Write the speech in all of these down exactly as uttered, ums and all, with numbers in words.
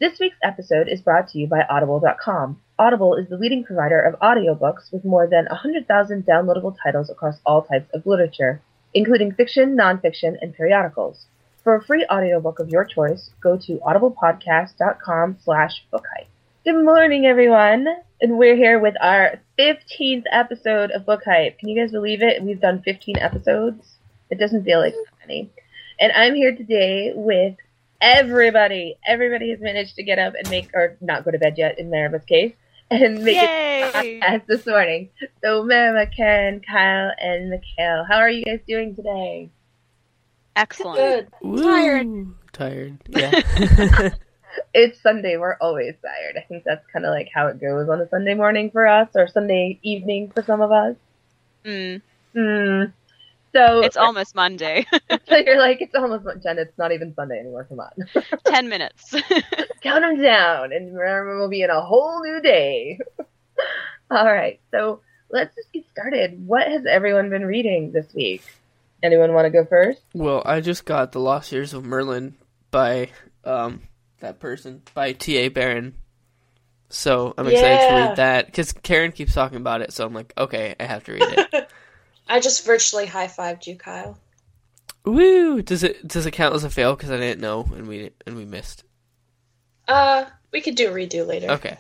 This week's episode is brought to you by Audible dot com. Audible is the leading provider of audiobooks with more than one hundred thousand downloadable titles across all types of literature, including fiction, nonfiction, and periodicals. For a free audiobook of your choice, go to audiblepodcast.com slash bookhype. Good morning, everyone, and we're here with our fifteenth episode of Book Hype. Can you guys believe it? We've done fifteen episodes. It doesn't feel like that many. And I'm here today with everybody. Everybody has managed to get up and make, or not go to bed yet in Merrima's case, and make Yay! it podcast this morning. So Merrima, Karen, Kyle, and Mikhail, how are you guys doing today? Excellent. Good. Woo. Tired. Tired. Yeah. It's Sunday. We're always tired. I think that's kind of like how it goes on a Sunday morning for us, or Sunday evening for some of us. Mm. Hmm. So It's almost Monday. so you're like, it's almost Jen. It's not even Sunday anymore. Come on. Ten minutes. Count them down, and remember, we'll be in a whole new day. All right. So let's just get started. What has everyone been reading this week? Anyone want to go first? Well, I just got The Lost Years of Merlin by um that person, by T A Barron. So I'm excited to Yeah. read that, because Karen keeps talking about it, so I'm like, okay, I have to read it. I just virtually high-fived you, Kyle. Woo! Does it does it count as a fail, because I didn't know, and we and we missed? Uh, we could do a redo later. Okay.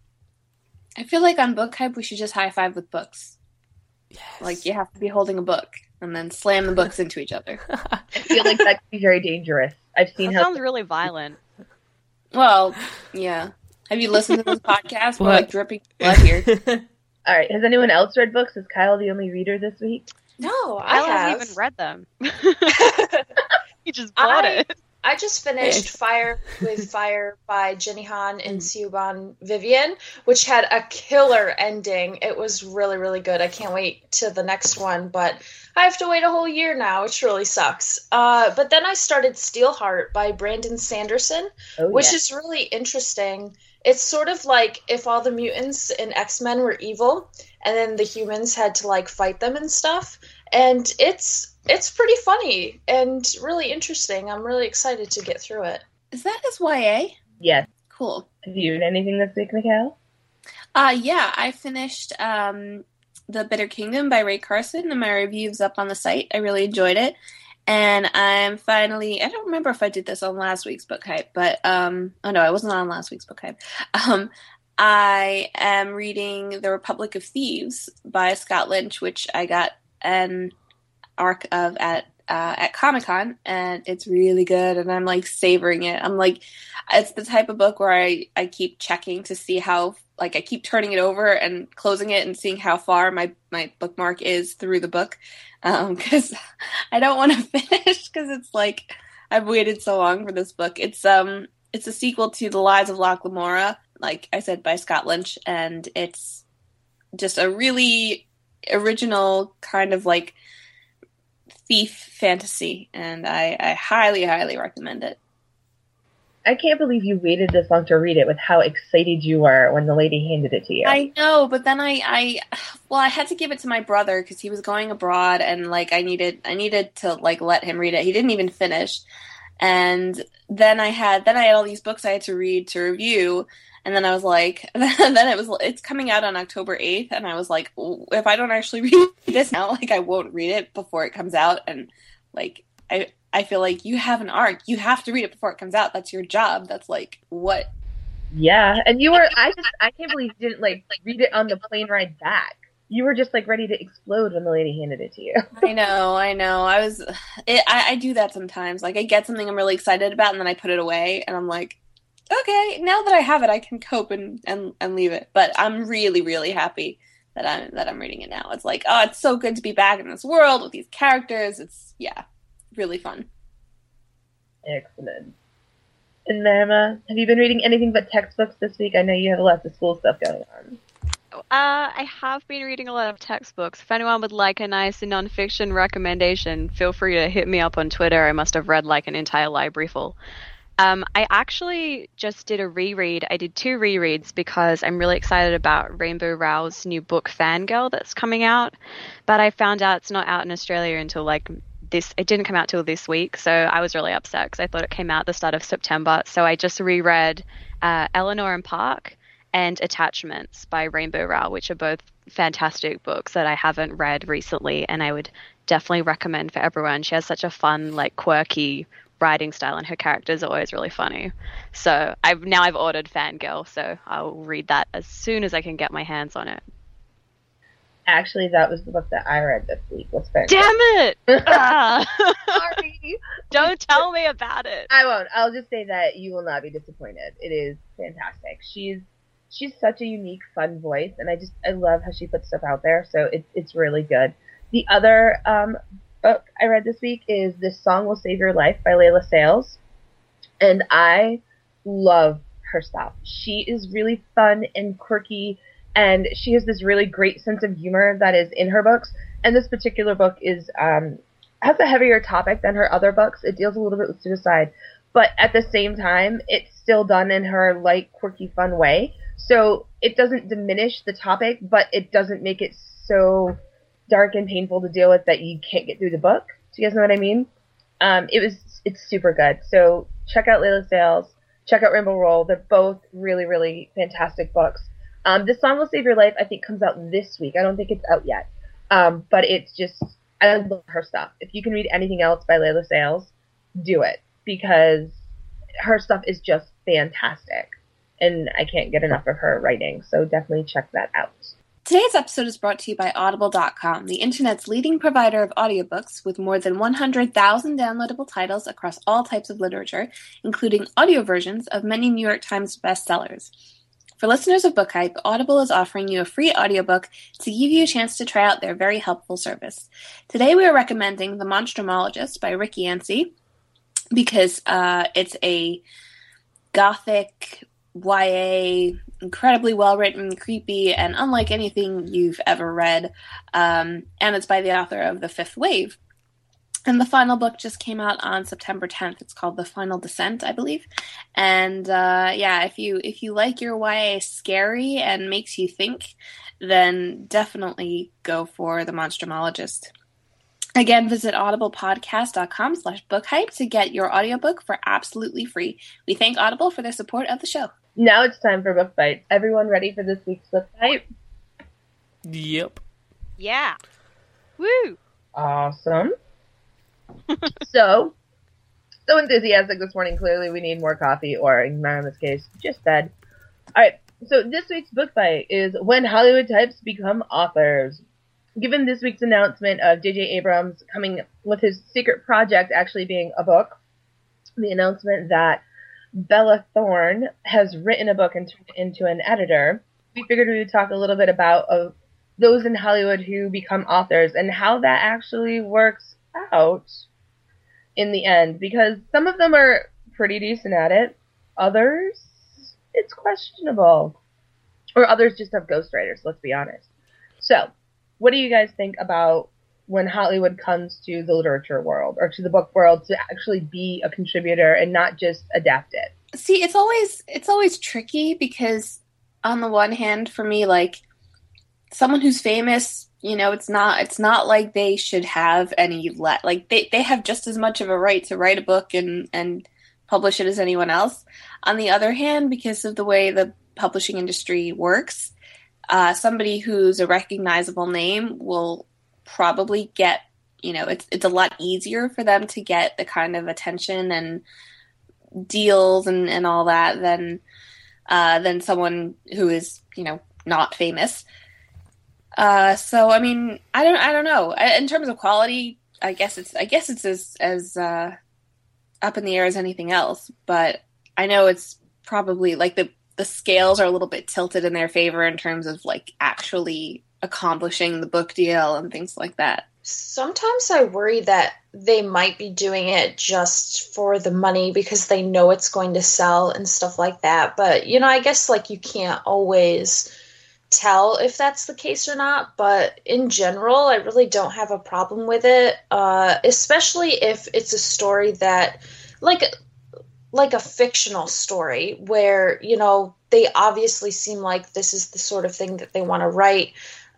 I feel like on Book Hype we should just high five with books. Yes. Like you have to be holding a book and then slam the books into each other. I feel like that could be very dangerous. I've seen That how sounds really violent. Well, yeah. Have you listened to this podcast? We're What? like dripping blood here. All right. Has anyone else read books? Is Kyle the only reader this week? No, I I have. haven't even read them. He just bought I- it. I just finished Fire with Fire by Jenny Han and Siobhan Vivian, which had a killer ending. It was really, really good. I can't wait to the next one, but I have to wait a whole year now, which really sucks. Uh, but then I started Steelheart by Brandon Sanderson, Oh, which yeah. is really interesting. It's sort of like if all the mutants in X-Men were evil, and then the humans had to like fight them and stuff. And it's it's pretty funny and really interesting. I'm really excited to get through it. Is that his Y A? Yes. Cool. Have you read anything this week, Mikhail? Uh, yeah, I finished um, The Bitter Kingdom by Ray Carson, and my review's up on the site. I really enjoyed it. And I'm finally, I don't remember if I did this on last week's Book Hype, but, um, oh no, I wasn't on last week's Book Hype. Um, I am reading The Republic of Thieves by Scott Lynch, which I got an arc of at uh, at Comic-Con, and it's really good, and I'm like savoring it. I'm like, it's the type of book where I, I keep checking to see how, like I keep turning it over and closing it and seeing how far my, my bookmark is through the book, because um, I don't want to finish, because it's like, I've waited so long for this book. It's um it's a sequel to The Lies of Locke Lamora, like I said, by Scott Lynch, and it's just a really original kind of like thief fantasy, and I, I highly, highly recommend it. I can't believe you waited this long to read it with how excited you were when the lady handed it to you. I know, but then I, I, well, I had to give it to my brother because he was going abroad, and like I needed, I needed to like let him read it. He didn't even finish, and then I had, then I had all these books I had to read to review, and then I was like, then it was, it's coming out on October eighth, and I was like, if I don't actually read this now, like I won't read it before it comes out, and like I. I feel like you have an arc. You have to read it before it comes out. That's your job. That's like what? Yeah, and you were. I just. I can't believe you didn't like read it on the plane ride back. You were just like ready to explode when the lady handed it to you. I know. I know. I was. It, I, I do that sometimes. Like I get something I'm really excited about, and then I put it away, and I'm like, okay, now that I have it, I can cope and and, and leave it. But I'm really, really happy that I'm that I'm reading it now. It's like, oh, it's so good to be back in this world with these characters. It's yeah. Really fun. Excellent. And Norma, have you been reading anything but textbooks this week? I know you have lots of school stuff going on. Uh, I have been reading a lot of textbooks. If anyone would like a nice nonfiction recommendation, feel free to hit me up on Twitter. I must have read like an entire library full. Um, I actually just did a reread. I did two rereads because I'm really excited about Rainbow Rowell's new book, Fangirl, that's coming out. But I found out it's not out in Australia until like this it didn't come out till this week, so I was really upset because I thought it came out at the start of September. So I just reread uh, Eleanor and Park and Attachments by Rainbow Rowell, which are both fantastic books that I haven't read recently, and I would definitely recommend for everyone. She has such a fun, like, quirky writing style, and her characters are always really funny. So I've now I've ordered Fangirl, so I'll read that as soon as I can get my hands on it. Actually, that was the book that I read this week. Was Fangirl. Damn it! Ah. Sorry. Don't tell me about it. I won't. I'll just say that you will not be disappointed. It is fantastic. She's she's such a unique, fun voice, and I just I love how she puts stuff out there. So it's it's really good. The other um, book I read this week is This Song Will Save Your Life by Layla Sales, and I love her stuff. She is really fun and quirky, and she has this really great sense of humor that is in her books. And this particular book is um, has a heavier topic than her other books. It deals a little bit with suicide, but at the same time, it's still done in her light, quirky, fun way. So it doesn't diminish the topic, but it doesn't make it so dark and painful to deal with that you can't get through the book. Do you guys know what I mean? Um, it was, it's super good. So check out Layla Sales, check out Rainbow Rowell. They're both really, really fantastic books. Um, This Song Will Save Your Life, I think, comes out this week. I don't think it's out yet. Um, but it's just, I love her stuff. If you can read anything else by Layla Sales, do it, because her stuff is just fantastic. And I can't get enough of her writing. So definitely check that out. Today's episode is brought to you by Audible dot com, the internet's leading provider of audiobooks with more than one hundred thousand downloadable titles across all types of literature, including audio versions of many New York Times bestsellers. For listeners of Book Hype, Audible is offering you a free audiobook to give you a chance to try out their very helpful service. Today we are recommending The Monstrumologist by Rick Yancey because uh, it's a gothic Y A, incredibly well-written, creepy, and unlike anything you've ever read. Um, and it's by the author of The Fifth Wave. And the final book just came out on September tenth. It's called The Final Descent, I believe. And uh, yeah, if you if you like your Y A scary and makes you think, then definitely go for The Monstrumologist. Again, visit audiblepodcast.com slash bookhype to get your audiobook for absolutely free. We thank Audible for their support of the show. Now it's time for Book Bites. Everyone ready for this week's Book Bite? Yep. Yeah. Woo! Awesome. so, so enthusiastic this morning. Clearly we need more coffee, or in this case, just bed. Alright, so this week's Book Bite is When Hollywood Types Become Authors. Given this week's announcement of J J Abrams coming with his secret project actually being a book, the announcement that Bella Thorne has written a book and turned it into an editor, we figured we would talk a little bit about uh, those in Hollywood who become authors and how that actually works out in the end, because some of them are pretty decent at it, others it's questionable, or others just have ghostwriters, let's be honest. So, what do you guys think about when Hollywood comes to the literature world or to the book world to actually be a contributor and not just adapt it? See, it's always it's always tricky because on the one hand, for me, like someone who's famous, you know, it's not it's not like they should have any let like they, they have just as much of a right to write a book and, and publish it as anyone else. On the other hand, because of the way the publishing industry works, Uh, somebody who's a recognizable name will probably get, you know, it's it's a lot easier for them to get the kind of attention and deals and, and all that than uh, than someone who is, you know, not famous. Uh, so I mean, I don't I don't know. In terms of quality, I guess it's I guess it's as as uh, up in the air as anything else. But I know it's probably like the. the scales are a little bit tilted in their favor in terms of like actually accomplishing the book deal and things like that. Sometimes I worry that they might be doing it just for the money because they know it's going to sell and stuff like that. But, you know, I guess like you can't always tell if that's the case or not. But in general, I really don't have a problem with it, uh, especially if it's a story that like like a fictional story where, you know, they obviously seem like this is the sort of thing that they want to write.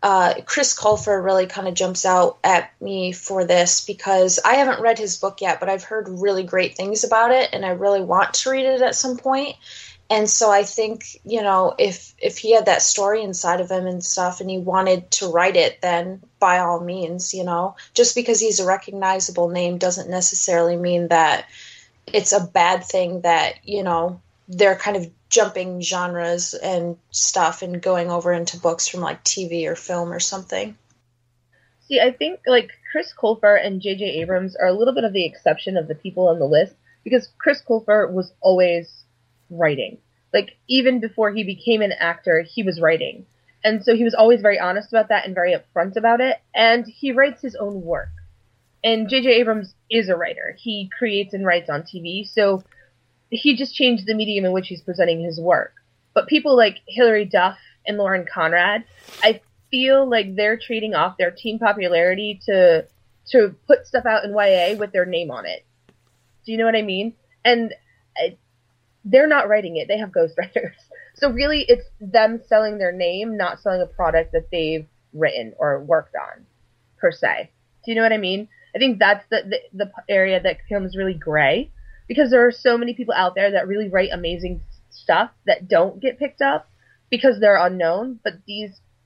uh, Chris Colfer really kind of jumps out at me for this because I haven't read his book yet, but I've heard really great things about it, and I really want to read it at some point. And so I think, you know, if if he had that story inside of him and stuff and he wanted to write it, then by all means, you know, just because he's a recognizable name doesn't necessarily mean that it's a bad thing that, you know, they're kind of jumping genres and stuff and going over into books from like T V or film or something. See, I think like Chris Colfer and J J Abrams are a little bit of the exception of the people on the list because Chris Colfer was always writing. Like, even before he became an actor, he was writing. And so he was always very honest about that and very upfront about it. And he writes his own work. And J J Abrams is a writer. He creates and writes on T V, so he just changed the medium in which he's presenting his work. But people like Hilary Duff and Lauren Conrad, I feel like they're trading off their teen popularity to to put stuff out in Y A with their name on it. Do you know what I mean? And I, they're not writing it. They have ghostwriters. So really, it's them selling their name, not selling a product that they've written or worked on, per se. Do you know what I mean? I think that's the, the, the area that becomes really gray, because there are so many people out there that really write amazing stuff that don't get picked up because they're unknown, but these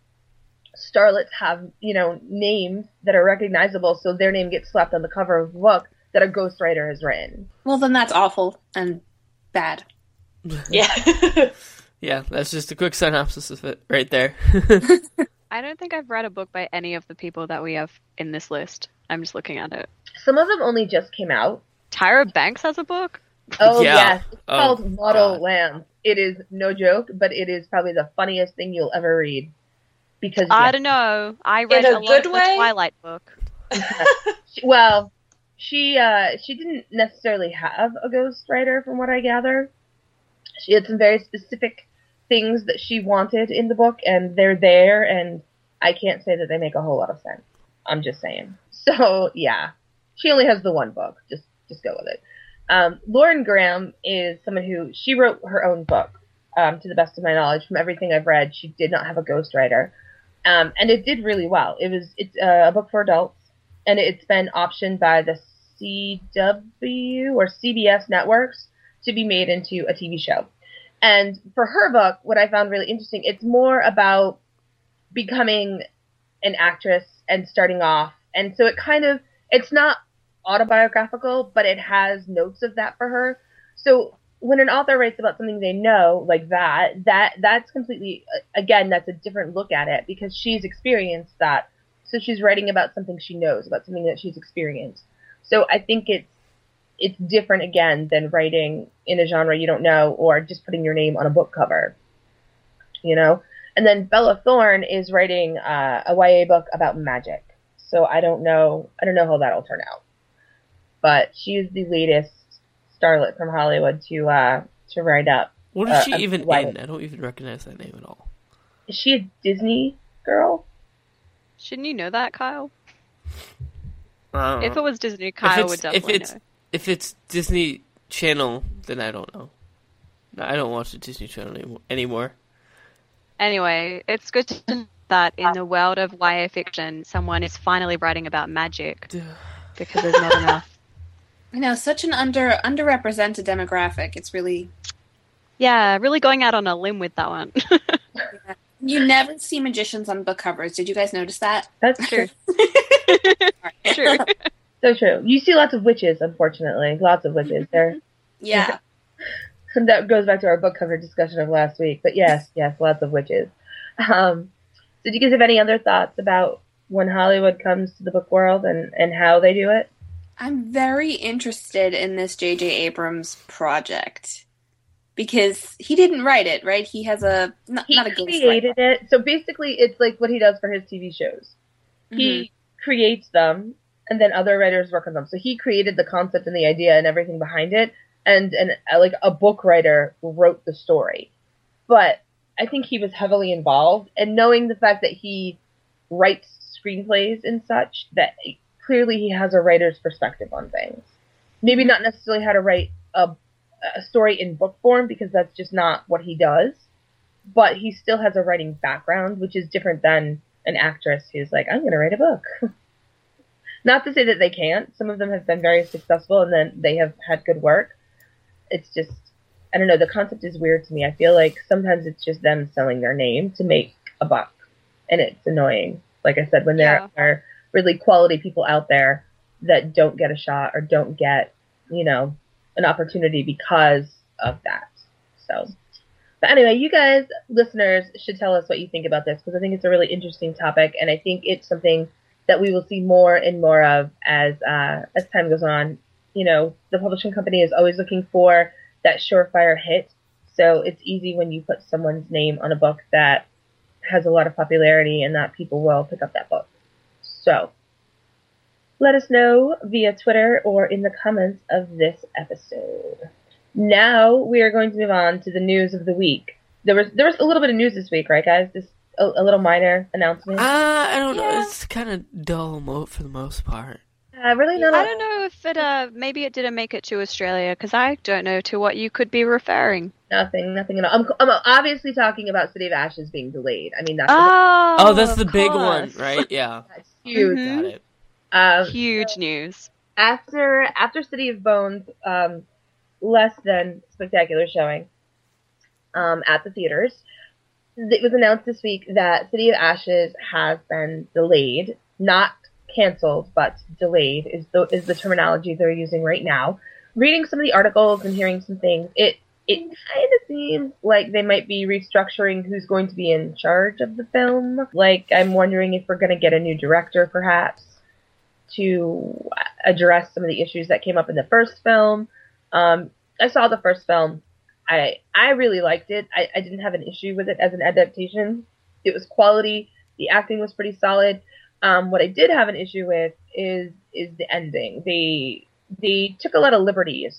starlets have, you know, names that are recognizable, so their name gets slapped on the cover of a book that a ghostwriter has written. Well, then that's awful and bad. Yeah. Yeah, that's just a quick synopsis of it right there. I don't think I've read a book by any of the people that we have in this list. I'm just looking at it. Some of them only just came out. Tyra Banks has a book? Oh, Yeah. yes. It's Oh, called Model God. Land. It is no joke, but it is probably the funniest thing you'll ever read. Because, I yeah, don't know. I read a a, lot good of the way? Twilight book. she, well, she uh, she didn't necessarily have a ghostwriter, from what I gather. She had some very specific things that she wanted in the book, and they're there, and I can't say that they make a whole lot of sense. I'm just saying. So, yeah. She only has the one book. Just just go with it. Um, Lauren Graham is someone who, she wrote her own book, um, to the best of my knowledge. From everything I've read, she did not have a ghostwriter. Um, and it did really well. It was It's uh, a book for adults, and it's been optioned by the C W or C B S networks to be made into a T V show. And for her book, what I found really interesting, it's more about becoming an actress and starting off. And so it kind of, it's not autobiographical, but it has notes of that for her. So when an author writes about something they know, like that, that that's completely, again, that's a different look at it because she's experienced that. So she's writing about something she knows, about something that she's experienced. So I think it's, it's different, again, than writing in a genre you don't know or just putting your name on a book cover, you know? And then Bella Thorne is writing uh, a Y A book about magic. So I don't know, I don't know how that'll turn out. But she is the latest starlet from Hollywood to uh, to write up. What is uh, she a even Y A. in? I don't even recognize that name at all. Is she a Disney girl? Shouldn't you know that, Kyle? Uh, If it was Disney, if Kyle it's, would definitely if it's, know. If it's Disney Channel, then I don't know. I don't watch the Disney Channel anymore. anymore. Anyway, it's good to know that in the world of Y A fiction, someone is finally writing about magic because there's not enough. I know, such an under underrepresented demographic. It's really, Yeah, really going out on a limb with that one. you never see magicians on book covers. Did you guys notice that? That's true. True. So true. You see lots of witches, unfortunately. Lots of witches. There. Yeah. That goes back to our book cover discussion of last week. But yes, yes, lots of witches. Um, did you guys have any other thoughts about when Hollywood comes to the book world and, and how they do it? I'm very interested in this J J Abrams project because he didn't write it, right? He has a not, He not a ghost created it. So basically, it's like what he does for his T V shows. Mm-hmm. He creates them, and then other writers work on them. So he created the concept and the idea and everything behind it, and and uh, like a book writer wrote the story. But I think he was heavily involved, and knowing the fact that he writes screenplays and such, that clearly he has a writer's perspective on things. Maybe not necessarily how to write a, a story in book form, because that's just not what he does. But he still has a writing background, which is different than an actress who's like, I'm going to write a book. Not to say that they can't. Some of them have been very successful and then they have had good work. It's just, I don't know, the concept is weird to me. I feel like sometimes it's just them selling their name to make a buck. And it's annoying. Like I said, when there yeah. are really quality people out there that don't get a shot or don't get, you know, an opportunity because of that. So, but anyway, you guys, listeners, should tell us what you think about this because I think it's a really interesting topic and I think it's something that we will see more and more of as uh, as time goes on. You know, the publishing company is always looking for that surefire hit. So it's easy when you put someone's name on a book that has a lot of popularity and that people will pick up that book. So let us know via Twitter or in the comments of this episode. Now we are going to move on to the news of the week. There was there was a little bit of news this week, right, guys? Just a, a little minor announcement. Uh, I don't know. Yeah. It's kind of dull mo- for the most part. Uh, really not. I don't know if it uh maybe it didn't make it to Australia because I don't know to what you could be referring. Nothing, nothing at all. I'm, I'm obviously talking about City of Ashes being delayed. I mean, that's oh, oh, that's the course. big one, right? Yeah, that's huge. Mm-hmm. Got it. Um, huge so news. After after City of Bones, um, less than spectacular showing, um, at the theaters, it was announced this week that City of Ashes has been delayed, not canceled, but delayed is the is the terminology they're using right now. Reading some of the articles and hearing some things, it it kind of seems like they might be restructuring who's going to be in charge of the film. Like, I'm wondering if we're going to get a new director, perhaps, to address some of the issues that came up in the first film. Um, I saw the first film. I I really liked it. I, I didn't have an issue with it as an adaptation. It was quality. The acting was pretty solid. Um, what I did have an issue with is is the ending. They they took a lot of liberties,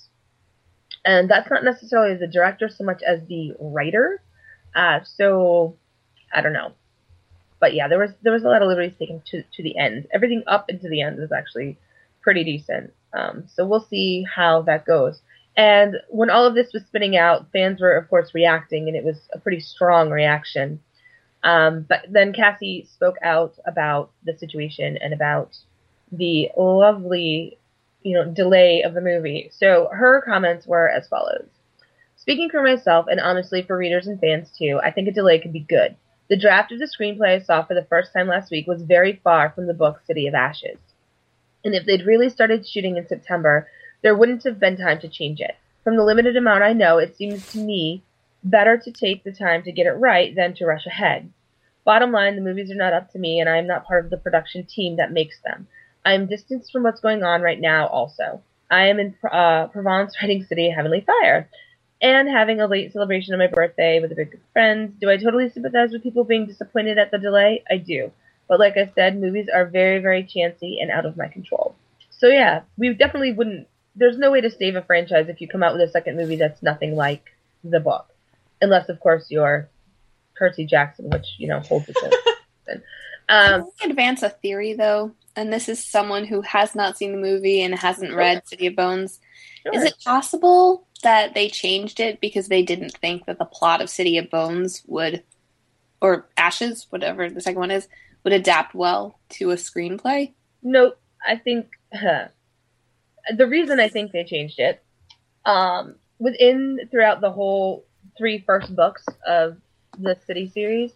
and that's not necessarily the director so much as the writer. Uh, so I don't know, but yeah, there was there was a lot of liberties taken to to the end. Everything up into the end is actually pretty decent. Um, so we'll see how that goes. And when all of this was spinning out, fans were of course reacting, and it was a pretty strong reaction. Um, but then Cassie spoke out about the situation and about the lovely, you know, delay of the movie. So her comments were as follows. Speaking for myself, and honestly for readers and fans too, I think a delay could be good. The draft of the screenplay I saw for the first time last week was very far from the book City of Ashes. And if they'd really started shooting in September, there wouldn't have been time to change it. From the limited amount I know, it seems to me better to take the time to get it right than to rush ahead. Bottom line, the movies are not up to me, and I am not part of the production team that makes them. I am distanced from what's going on right now also. I am in uh, Provence writing City of Heavenly Fire, and having a late celebration of my birthday with a big group of friends. Do I totally sympathize with people being disappointed at the delay? I do. But like I said, movies are very, very chancy and out of my control. So yeah, we definitely wouldn't, there's no way to save a franchise if you come out with a second movie that's nothing like the book. Unless, of course, you're Percy Jackson, which, you know, holds its own. Um, Can I advance a theory, though? And this is someone who has not seen the movie and hasn't sure. read City of Bones. Sure. Is it possible that they changed it because they didn't think that the plot of City of Bones would, or Ashes, whatever the second one is, would adapt well to a screenplay? No, I think huh, the reason I think they changed it, um, within throughout the whole three first books of the City series,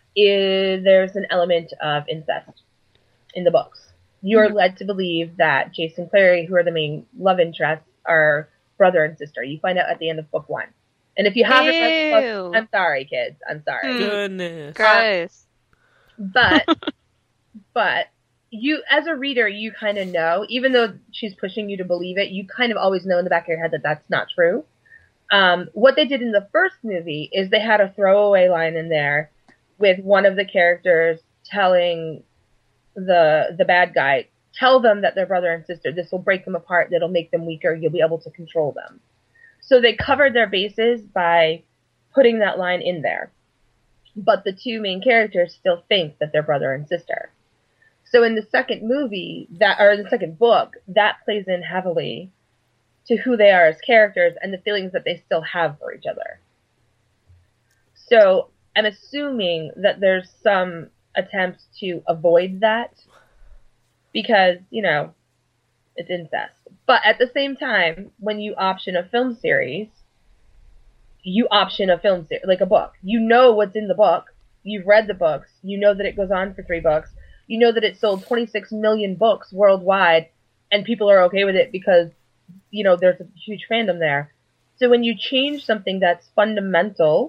is there's an element of incest in the books. You're mm-hmm. led to believe that Jason Clary, who are the main love interests, are brother and sister. You find out at the end of book one. And if you haven't read the book, I'm sorry, kids. I'm sorry. Goodness. Gross. But, but, you, as a reader, you kind of know, even though she's pushing you to believe it, you kind of always know in the back of your head that that's not true. Um, what they did in the first movie is they had a throwaway line in there with one of the characters telling the the bad guy, tell them that they're brother and sister. This will break them apart. That'll make them weaker. You'll be able to control them. So they covered their bases by putting that line in there. But the two main characters still think that they're brother and sister. So in the second movie, that or the second book, that plays in heavily to who they are as characters and the feelings that they still have for each other. So I'm assuming that there's some attempt to avoid that because, you know, it's incest. But at the same time, when you option a film series, you option a film series, like a book. You know what's in the book. You've read the books. You know that it goes on for three books. You know that it sold twenty-six million books worldwide, and people are okay with it because, you know, there's a huge fandom there. So when you change something that's fundamental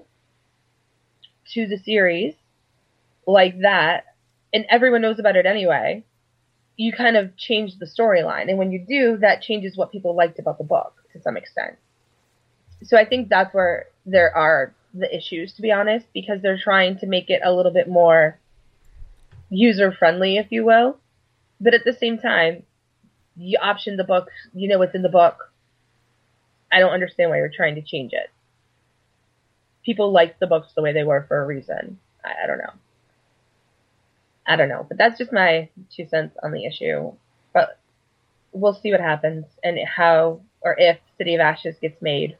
to the series, like that, and everyone knows about it anyway, you kind of change the storyline. And when you do, that changes what people liked about the book to some extent. So I think that's where there are the issues, to be honest, because they're trying to make it a little bit more user-friendly, if you will. But at the same time, you option the book, you know what's in the book. I don't understand why you're trying to change it. People liked the books the way they were for a reason. I, I don't know. I don't know. But that's just my two cents on the issue. But we'll see what happens and how or if City of Ashes gets made.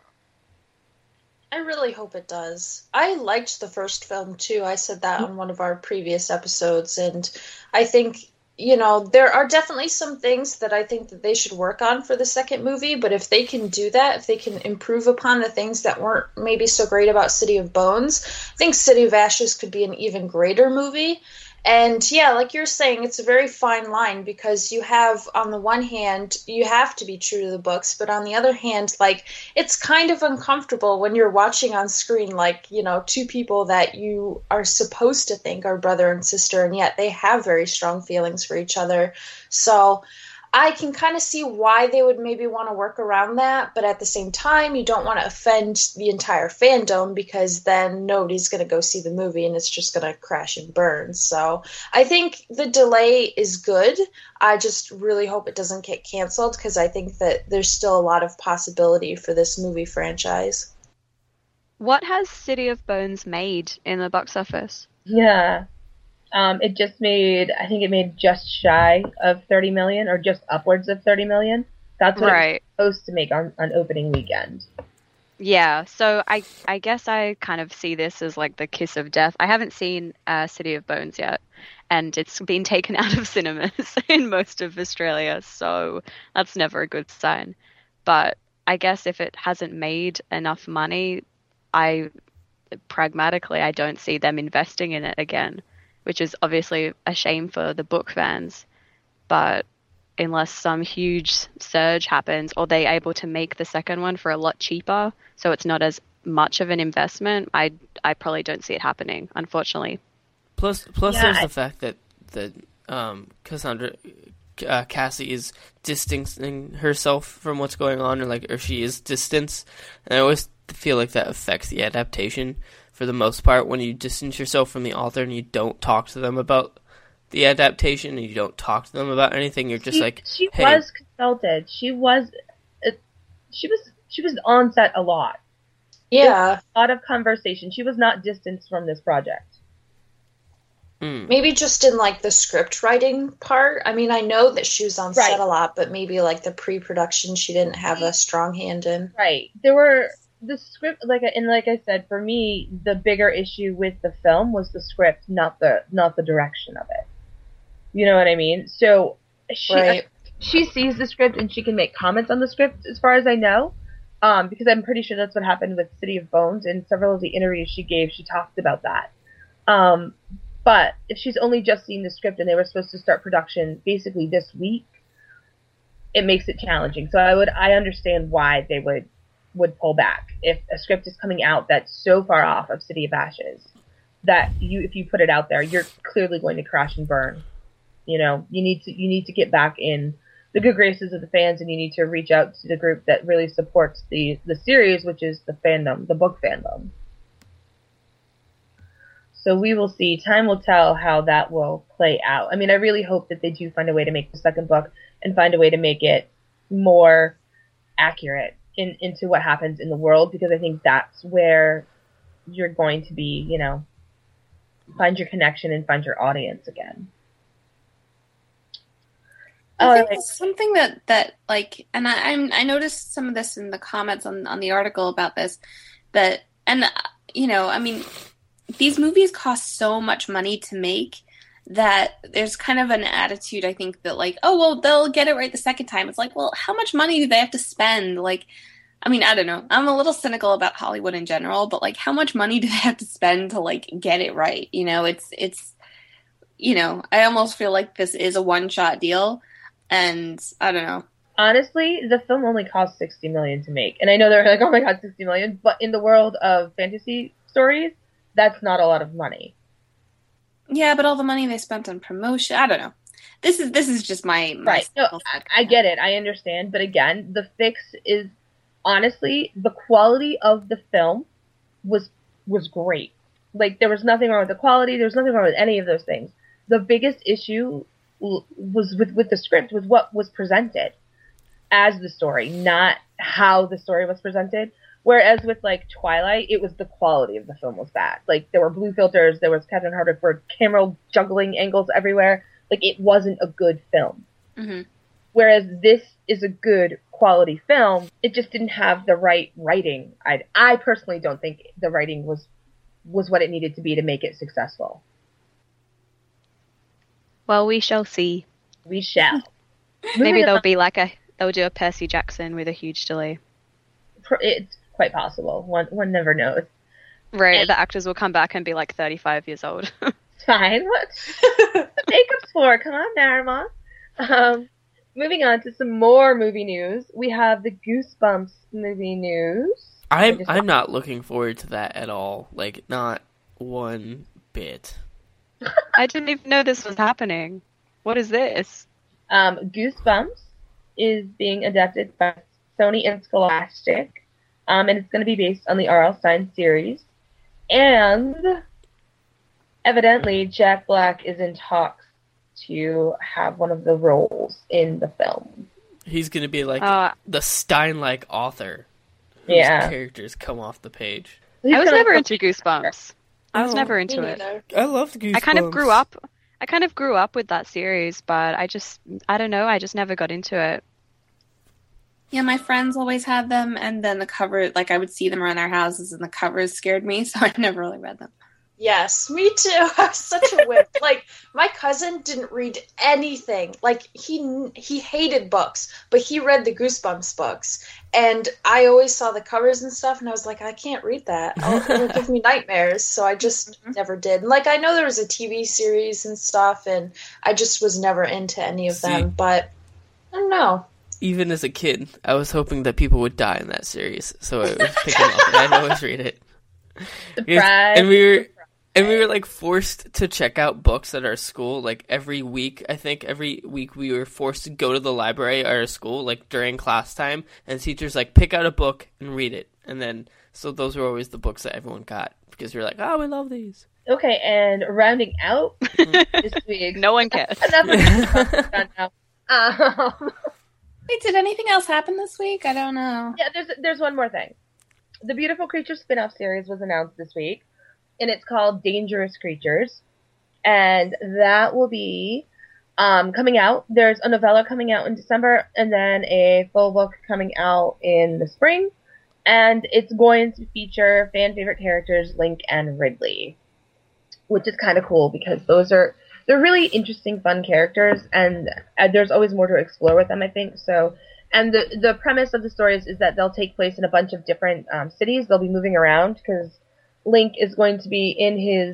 I really hope it does. I liked the first film, too. I said that on one of our previous episodes, and I think, you know, there are definitely some things that I think that they should work on for the second movie, but if they can do that, if they can improve upon the things that weren't maybe so great about City of Bones, I think City of Ashes could be an even greater movie. And yeah, like you're saying, it's a very fine line because you have, on the one hand, you have to be true to the books, but on the other hand, like, it's kind of uncomfortable when you're watching on screen, like, you know, two people that you are supposed to think are brother and sister, and yet they have very strong feelings for each other. So I can kind of see why they would maybe want to work around that, but at the same time, you don't want to offend the entire fandom because then nobody's going to go see the movie and it's just going to crash and burn. So I think the delay is good. I just really hope it doesn't get canceled because I think that there's still a lot of possibility for this movie franchise. What has City of Bones made in the box office? Yeah. Um, it just made, I think it made just shy of thirty million or just upwards of thirty million. That's what right. It was supposed to make on, on opening weekend. Yeah, so I I guess I kind of see this as like the kiss of death. I haven't seen uh, City of Bones yet, and it's been taken out of cinemas in most of Australia, so that's never a good sign. But I guess if it hasn't made enough money, I pragmatically I don't see them investing in it again, which is obviously a shame for the book fans. But unless some huge surge happens or they're able to make the second one for a lot cheaper, so it's not as much of an investment, I I probably don't see it happening, unfortunately. Plus, plus yeah, there's I... the fact that that um, Cassandra uh, Cassie is distancing herself from what's going on, or like, or she is distance, and I always feel like that affects the adaptation for the most part. When you distance yourself from the author and you don't talk to them about the adaptation and you don't talk to them about anything, you're just she, like, she hey. was consulted. She was, uh, she was, she was on set a lot. Yeah, a lot of conversation. She was not distanced from this project. Mm. Maybe just in like the script writing part. I mean, I know that she was on right. set a lot, but maybe like the pre-production, she didn't have a strong hand in. Right. There were the script, like and like I said, for me, the bigger issue with the film was the script, not the not the direction of it. You know what I mean? So she right. she sees the script and she can make comments on the script, as far as I know, um, because I'm pretty sure that's what happened with City of Bones. In several of the interviews she gave, she talked about that. Um, but if she's only just seen the script and they were supposed to start production basically this week, it makes it challenging. So I would I understand why they would would pull back if a script is coming out that's so far off of City of Ashes that you if you put it out there, you're clearly going to crash and burn. You know, you need to you need to get back in the good graces of the fans, and you need to reach out to the group that really supports the the series, which is the fandom, the book fandom. So we will see. Time will tell how that will play out. I mean, I really hope that they do find a way to make the second book and find a way to make it more accurate in, into what happens in the world, because I think that's where you're going to be, you know, find your connection and find your audience again. I think right. it's something that, that like, and I I'm, I noticed some of this in the comments on, on the article about this, that, and, you know, I mean, these movies cost so much money to make that there's kind of an attitude, I think, that like, oh, well, they'll get it right the second time. It's like, well, how much money do they have to spend? Like, I mean, I don't know. I'm a little cynical about Hollywood in general, but like, how much money do they have to spend to like get it right? You know, it's, it's, you know, I almost feel like this is a one-shot deal, and I don't know. Honestly, the film only cost sixty million dollars to make. And I know they're like, oh my god, sixty million dollars, but in the world of fantasy stories, that's not a lot of money. Yeah, but all the money they spent on promotion, I don't know. This is this is just my, my right. No, I, I get it. I understand. But again, the fix is, honestly, the quality of the film was was great. Like, there was nothing wrong with the quality. There was nothing wrong with any of those things. The biggest issue was with, with the script, was what was presented as the story, not how the story was presented. Whereas with, like, Twilight, it was the quality of the film was bad. Like, there were blue filters, there was Catherine Hardwicke for camera juggling angles everywhere. Like, it wasn't a good film. Mm-hmm. Whereas this is a good quality film, it just didn't have the right writing. I I personally don't think the writing was was what it needed to be to make it successful. Well, we shall see. We shall. Maybe there'll be like a they'll do a Percy Jackson with a huge delay. It's quite possible. One one never knows. Right, And the actors will come back and be like thirty-five years old. fine. What? What the makeup's for? Come on, Narima. Um, moving on to some more movie news. We have the Goosebumps movie news. I'm I'm not looking forward to that at all. Like, not one bit. I didn't even know this was happening. What is this? Um, Goosebumps is being adapted by Sony and Scholastic, um, and it's going to be based on the R L. Stine series. And evidently, Jack Black is in talks to have one of the roles in the film. He's going to be like Uh, the Stein-like author whose Yeah. characters come off the page. He's I was gonna- never into Goosebumps. I was Oh, never Me into it. neither. I love Goosebumps. I kind of grew up. I kind of grew up with that series, but I just, I don't know. I just never got into it. Yeah, my friends always had them, and then the cover, like I would see them around their houses, and the covers scared me, so I never really read them. Yes, me too. I was such a whip. Like, my cousin didn't read anything. Like, he he hated books, but he read the Goosebumps books. And I always saw the covers and stuff, and I was like, I can't read that. Oh, it'll give me nightmares. So I just never did. And, like, I know there was a T V series and stuff, and I just was never into any of See. them. But, I don't know. Even as a kid, I was hoping that people would die in that series, so I would pick them up and I'd always read it. Surprise. And we were and we were like forced to check out books at our school like every week. I think every week we were forced to go to the library at our school like during class time, and the teachers like pick out a book and read it. And then so those were always the books that everyone got because we were like, "Oh, we love these." Okay, and rounding out this week. No one cares. Enough of Goosebumps done now. Um, Wait, did anything else happen this week? I don't know. Yeah, there's there's one more thing. The Beautiful Creatures spin-off series was announced this week, and it's called Dangerous Creatures, and that will be um, coming out. There's a novella coming out in December, and then a full book coming out in the spring, and it's going to feature fan favorite characters Link and Ridley, which is kind of cool because those are they're really interesting, fun characters, and uh, there's always more to explore with them, I think. So, and the the premise of the stories is that they'll take place in a bunch of different um, cities. They'll be moving around because Link is going to be in his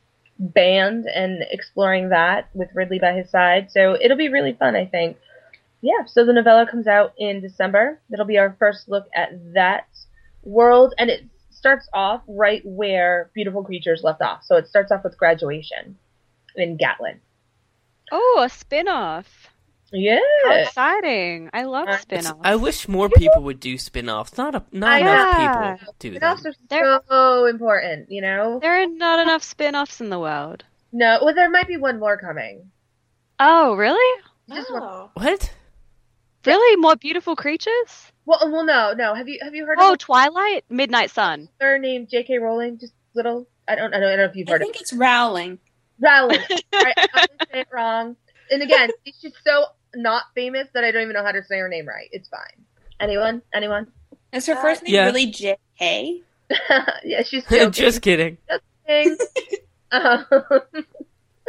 band and exploring that with Ridley by his side. So it'll be really fun, I think. Yeah, so the novella comes out in December. It'll be our first look at that world, and it starts off right where Beautiful Creatures left off. So it starts off with graduation in Gatlin. Oh, a spin-off. Yeah. How exciting. I love Uh, spin-offs. I wish more people would do spin-offs. Not a, not I enough know. people do them. Spin-offs are They're- so important, you know? There are not enough spin-offs in the world. No, well, there might be one more coming. Oh, really? Just one. Oh. What? Really? More beautiful creatures? Well, well, no, no. Have you have you heard Oh, of Twilight? Midnight Sun. a author named J K. Rowling? Just little. I don't. I don't, I don't know if you've I heard think of it's Rowling. Rowling. Right, I always say it wrong. And again, she's just so not famous that I don't even know how to say her name right. It's fine. Anyone? Anyone? Is her first name Yeah. really J K? Yeah, she's joking. Just kidding. thing. um,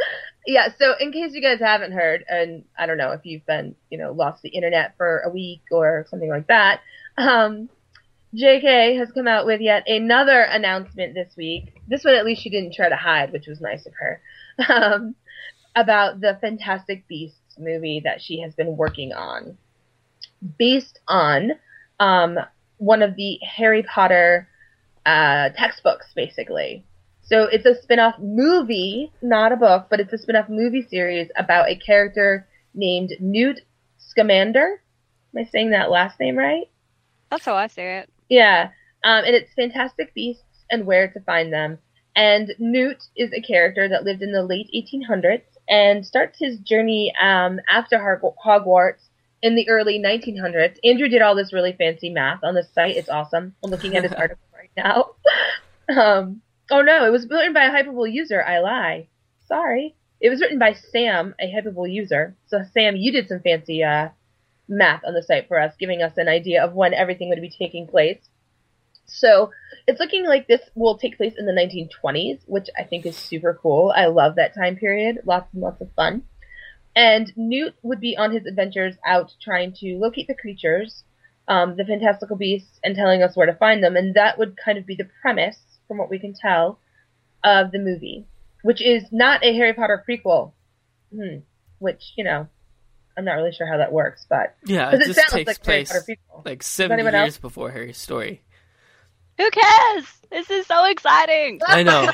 Yeah, so in case you guys haven't heard, and I don't know if you've been, you know, lost the internet for a week or something like that, um, J K has come out with yet another announcement this week. This one, at least, she didn't try to hide, which was nice of her, um, about the Fantastic Beasts movie that she has been working on, based on um, one of the Harry Potter uh, textbooks, basically. So it's a spin-off movie, not a book, but it's a spin-off movie series about a character named Newt Scamander. Am I saying that last name right? That's how I say it. Yeah. Um, and it's Fantastic Beasts and Where to Find Them. And Newt is a character that lived in the late eighteen hundreds and starts his journey um, after Hogwarts in the early nineteen hundreds. Andrew did all this really fancy math on the site. It's awesome. I'm looking at his article right now. um, oh no, it was written by a Hypable user. I lie. Sorry. It was written by Sam, a Hypable user. So Sam, you did some fancy uh, math on the site for us, giving us an idea of when everything would be taking place. So it's looking like this will take place in the nineteen twenties, which I think is super cool. I love that time period. Lots and lots of fun. And Newt would be on his adventures out trying to locate the creatures, um, the fantastical beasts, and telling us where to find them. And that would kind of be the premise, from what we can tell, of the movie, which is not a Harry Potter prequel. Hmm. Which, you know, I'm not really sure how that works, but yeah, it, it just sounds takes like place Harry Potter prequel. like seventy years else? before Harry's story. Who cares? This is so exciting. I know.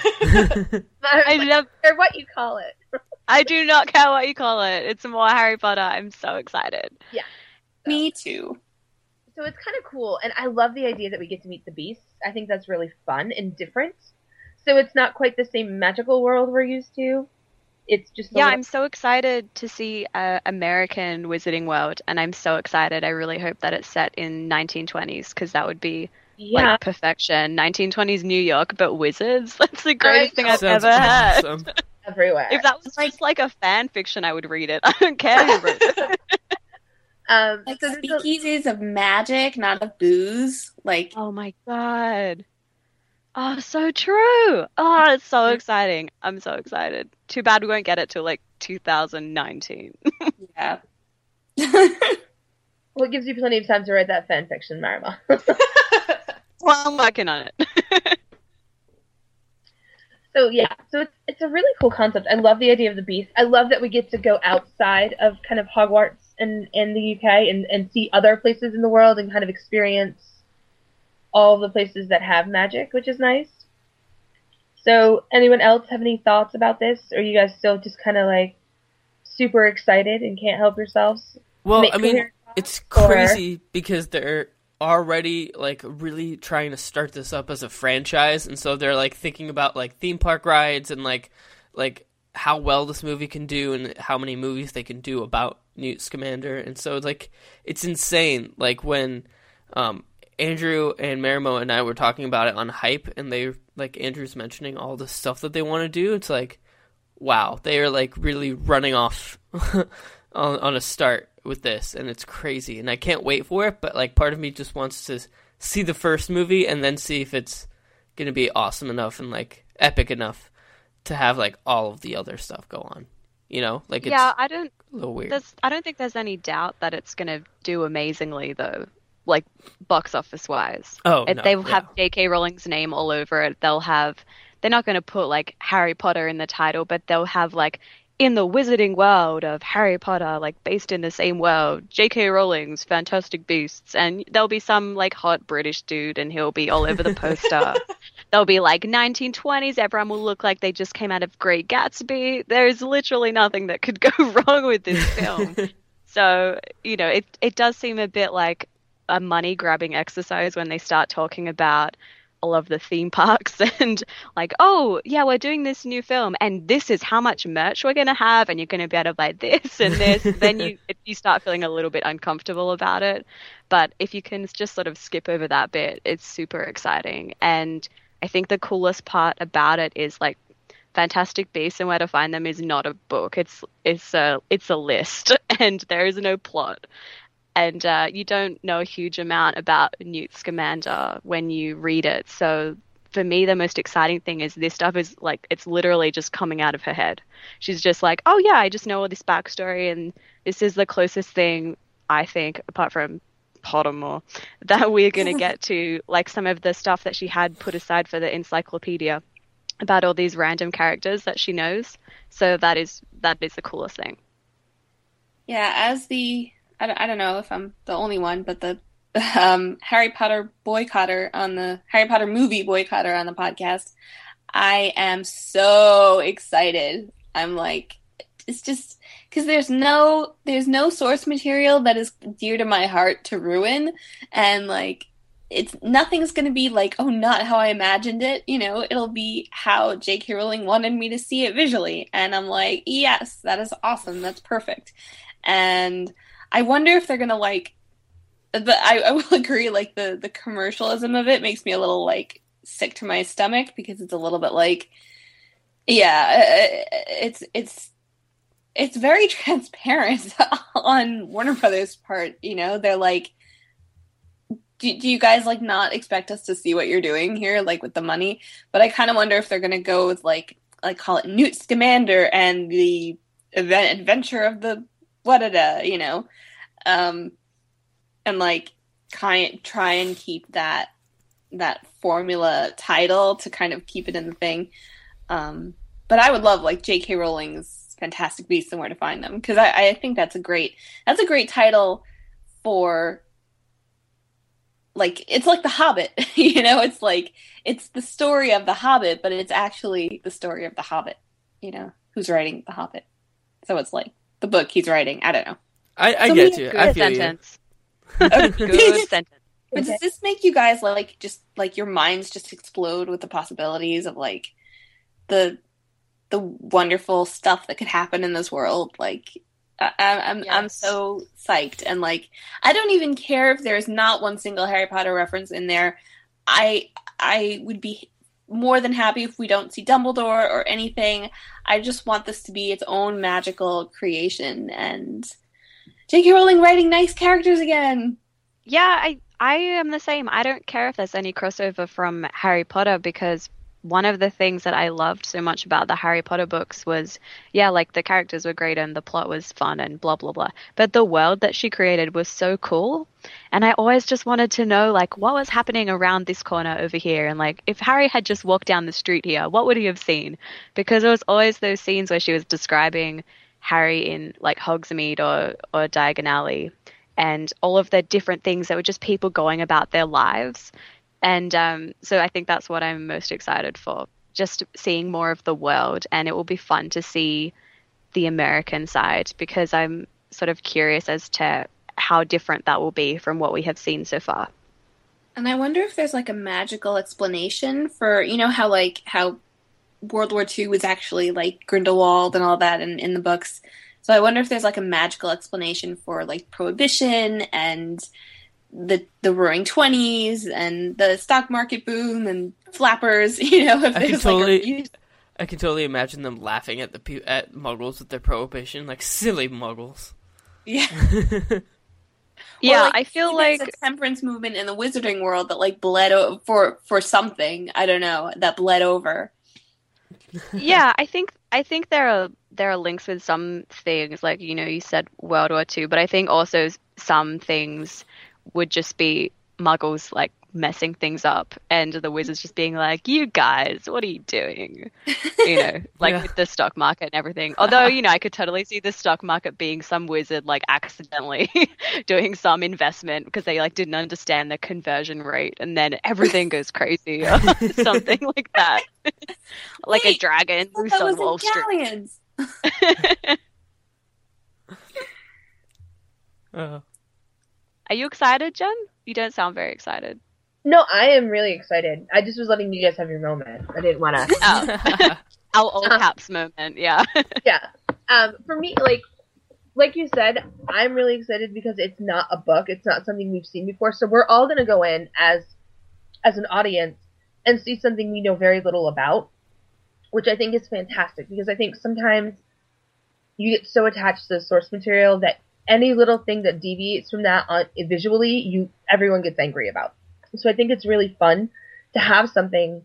I love. Or what you call it. I do not care what you call it. It's more Harry Potter. I'm so excited. Yeah. So. Me too. So it's kind of cool, and I love the idea that we get to meet the beasts. I think that's really fun and different. So it's not quite the same magical world we're used to. It's just yeah. little... I'm so excited to see uh, American Wizarding World, and I'm so excited. I really hope that it's set in nineteen twenties because that would be yeah. like perfection. nineteen twenties New York, but wizards. That's the greatest thing I've Sounds ever heard. awesome. Everywhere. If that was just like a fan fiction, I would read it. I don't care who wrote it. um, Like so speakeasies of magic, not of booze. Like, Oh my god. Oh, so true. Oh, it's so exciting. I'm so excited. Too bad we won't get it till like two thousand nineteen. yeah. Well, it gives you plenty of time to write that fan fiction, Marima. Well, I'm working on it. So yeah, so it's it's a really cool concept. I love the idea of the beast. I love that we get to go outside of kind of Hogwarts and in the U K and, and see other places in the world and kind of experience all the places that have magic, which is nice. So anyone else have any thoughts about this? Or are you guys still just kind of like super excited and can't help yourselves? Well, Make I mean, clear it's or- crazy because they're already like really trying to start this up as a franchise, and so they're like thinking about like theme park rides and like like how well this movie can do and how many movies they can do about Newt Scamander. And so it's like it's insane. Like when um, Andrew and Marimo and I were talking about it on Hype, and they like Andrew's mentioning all the stuff that they want to do. It's like, wow, they are like really running off on, on a start with this, and it's crazy, and I can't wait for it. But like part of me just wants to see the first movie and then see if it's gonna be awesome enough and like epic enough to have like all of the other stuff go on, you know, like it's yeah, I don't a little weird. there's I don't think there's any doubt that it's gonna do amazingly though, like box office wise. Oh, It- no, they'll yeah. have J K Rowling's name all over it. They'll have they're not gonna put like Harry Potter in the title, but they'll have like in the wizarding world of Harry Potter, like based in the same world, J K Rowling's Fantastic Beasts, and there'll be some like hot British dude and he'll be all over the poster. There'll be like nineteen twenties, everyone will look like they just came out of Great Gatsby. There's literally nothing that could go wrong with this film. So, you know, it it does seem a bit like a money grabbing exercise when they start talking about all of the theme parks and like, oh yeah, we're doing this new film and this is how much merch we're going to have and you're going to be able to buy this and this. Then you you start feeling a little bit uncomfortable about it. But if you can just sort of skip over that bit, it's super exciting. And I think the coolest part about it is like Fantastic Beasts and Where to Find Them is not a book. It's it's a it's a list and there is no plot. And uh, you don't know a huge amount about Newt Scamander when you read it. So for me, the most exciting thing is this stuff is like, it's literally just coming out of her head. She's just like, oh yeah, I just know all this backstory, and this is the closest thing, I think, apart from Pottermore, that we're going to get to like some of the stuff that she had put aside for the encyclopedia about all these random characters that she knows. So that is, that is the coolest thing. Yeah, as the, I don't, I don't know if I'm the only one, but the um, Harry Potter boycotter on the, Harry Potter movie boycotter on the podcast, I am so excited. I'm like, it's just, because there's no, there's no source material that is dear to my heart to ruin, and like, it's, nothing's going to be like, oh, not how I imagined it, you know, it'll be how J K Rowling wanted me to see it visually, and I'm like, yes, that is awesome, that's perfect. And I wonder if they're going to like, but I, I will agree, like, the, the commercialism of it makes me a little, like, sick to my stomach, because it's a little bit like, yeah, it's, it's, it's very transparent on Warner Brothers' part, you know, they're like, do, do you guys, like, not expect us to see what you're doing here, like, with the money? But I kind of wonder if they're going to go with, like, like, call it Newt Scamander and the event, adventure of the what-a-da, you know, um, and like kind try and keep that that formula title to kind of keep it in the thing. Um, but I would love like J K Rowling's Fantastic Beasts and Where to Find Them, because I, I think that's a great that's a great title for, like, it's like The Hobbit, you know, it's like it's the story of The Hobbit, but it's actually the story of The Hobbit, you know, who's writing The Hobbit. So it's like the book he's writing. I don't know. I, I So get many you. good I feel sentence. you. Good sentence. But does this make you guys like just like your minds just explode with the possibilities of like the the wonderful stuff that could happen in this world? Like I, I'm Yes. I'm so psyched, and like I don't even care if there's not one single Harry Potter reference in there. I I would be more than happy if we don't see Dumbledore or anything. I just want this to be its own magical creation, and J K Rowling writing nice characters again. Yeah, I I am the same. I don't care if there's any crossover from Harry Potter, because one of the things that I loved so much about the Harry Potter books was, yeah, like the characters were great and the plot was fun and blah, blah, blah. But the world that she created was so cool. And I always just wanted to know, like, what was happening around this corner over here? And, like, if Harry had just walked down the street here, what would he have seen? Because there was always those scenes where she was describing Harry in, like, Hogsmeade or, or Diagon Alley, and all of the different things that were just people going about their lives. And um, so I think that's what I'm most excited for, just seeing more of the world. And it will be fun to see the American side, because I'm sort of curious as to how different that will be from what we have seen so far. And I wonder if there's like a magical explanation for, you know, how like how World War Two was actually like Grindelwald and all that in, in the books. So I wonder if there's like a magical explanation for like Prohibition and the the Roaring Twenties and the stock market boom and flappers, you know, if I can there's totally, like a... I can totally imagine them laughing at the pe- at Muggles with their prohibition, like silly Muggles. Yeah. Yeah, Or, like, I feel maybe like it's a temperance movement in the wizarding world that like bled o- for for something, I don't know, that bled over. yeah, I think I think there are there are links with some things, like, you know, you said World War Two, but I think also some things would just be Muggles like messing things up, and the wizards just being like, "You guys, what are you doing?" You know, like Yeah. with the stock market and everything. Although, you know, I could totally see the stock market being some wizard like accidentally doing some investment because they like didn't understand the conversion rate, and then everything goes crazy or something like that. Like Wait, a dragon I loose thought that on was Wall Street. Italians. Uh, Are you excited, Jen? You don't sound very excited. No, I am really excited. I just was letting you guys have your moment. I didn't want to. Oh. Our all caps moment, yeah. Yeah. Um, for me, like, like you said, I'm really excited because it's not a book. It's not something we've seen before. So we're all gonna go in as, as an audience and see something we know very little about, which I think is fantastic, because I think sometimes you get so attached to the source material that any little thing that deviates from that on visually, you everyone gets angry about. So I think it's really fun to have something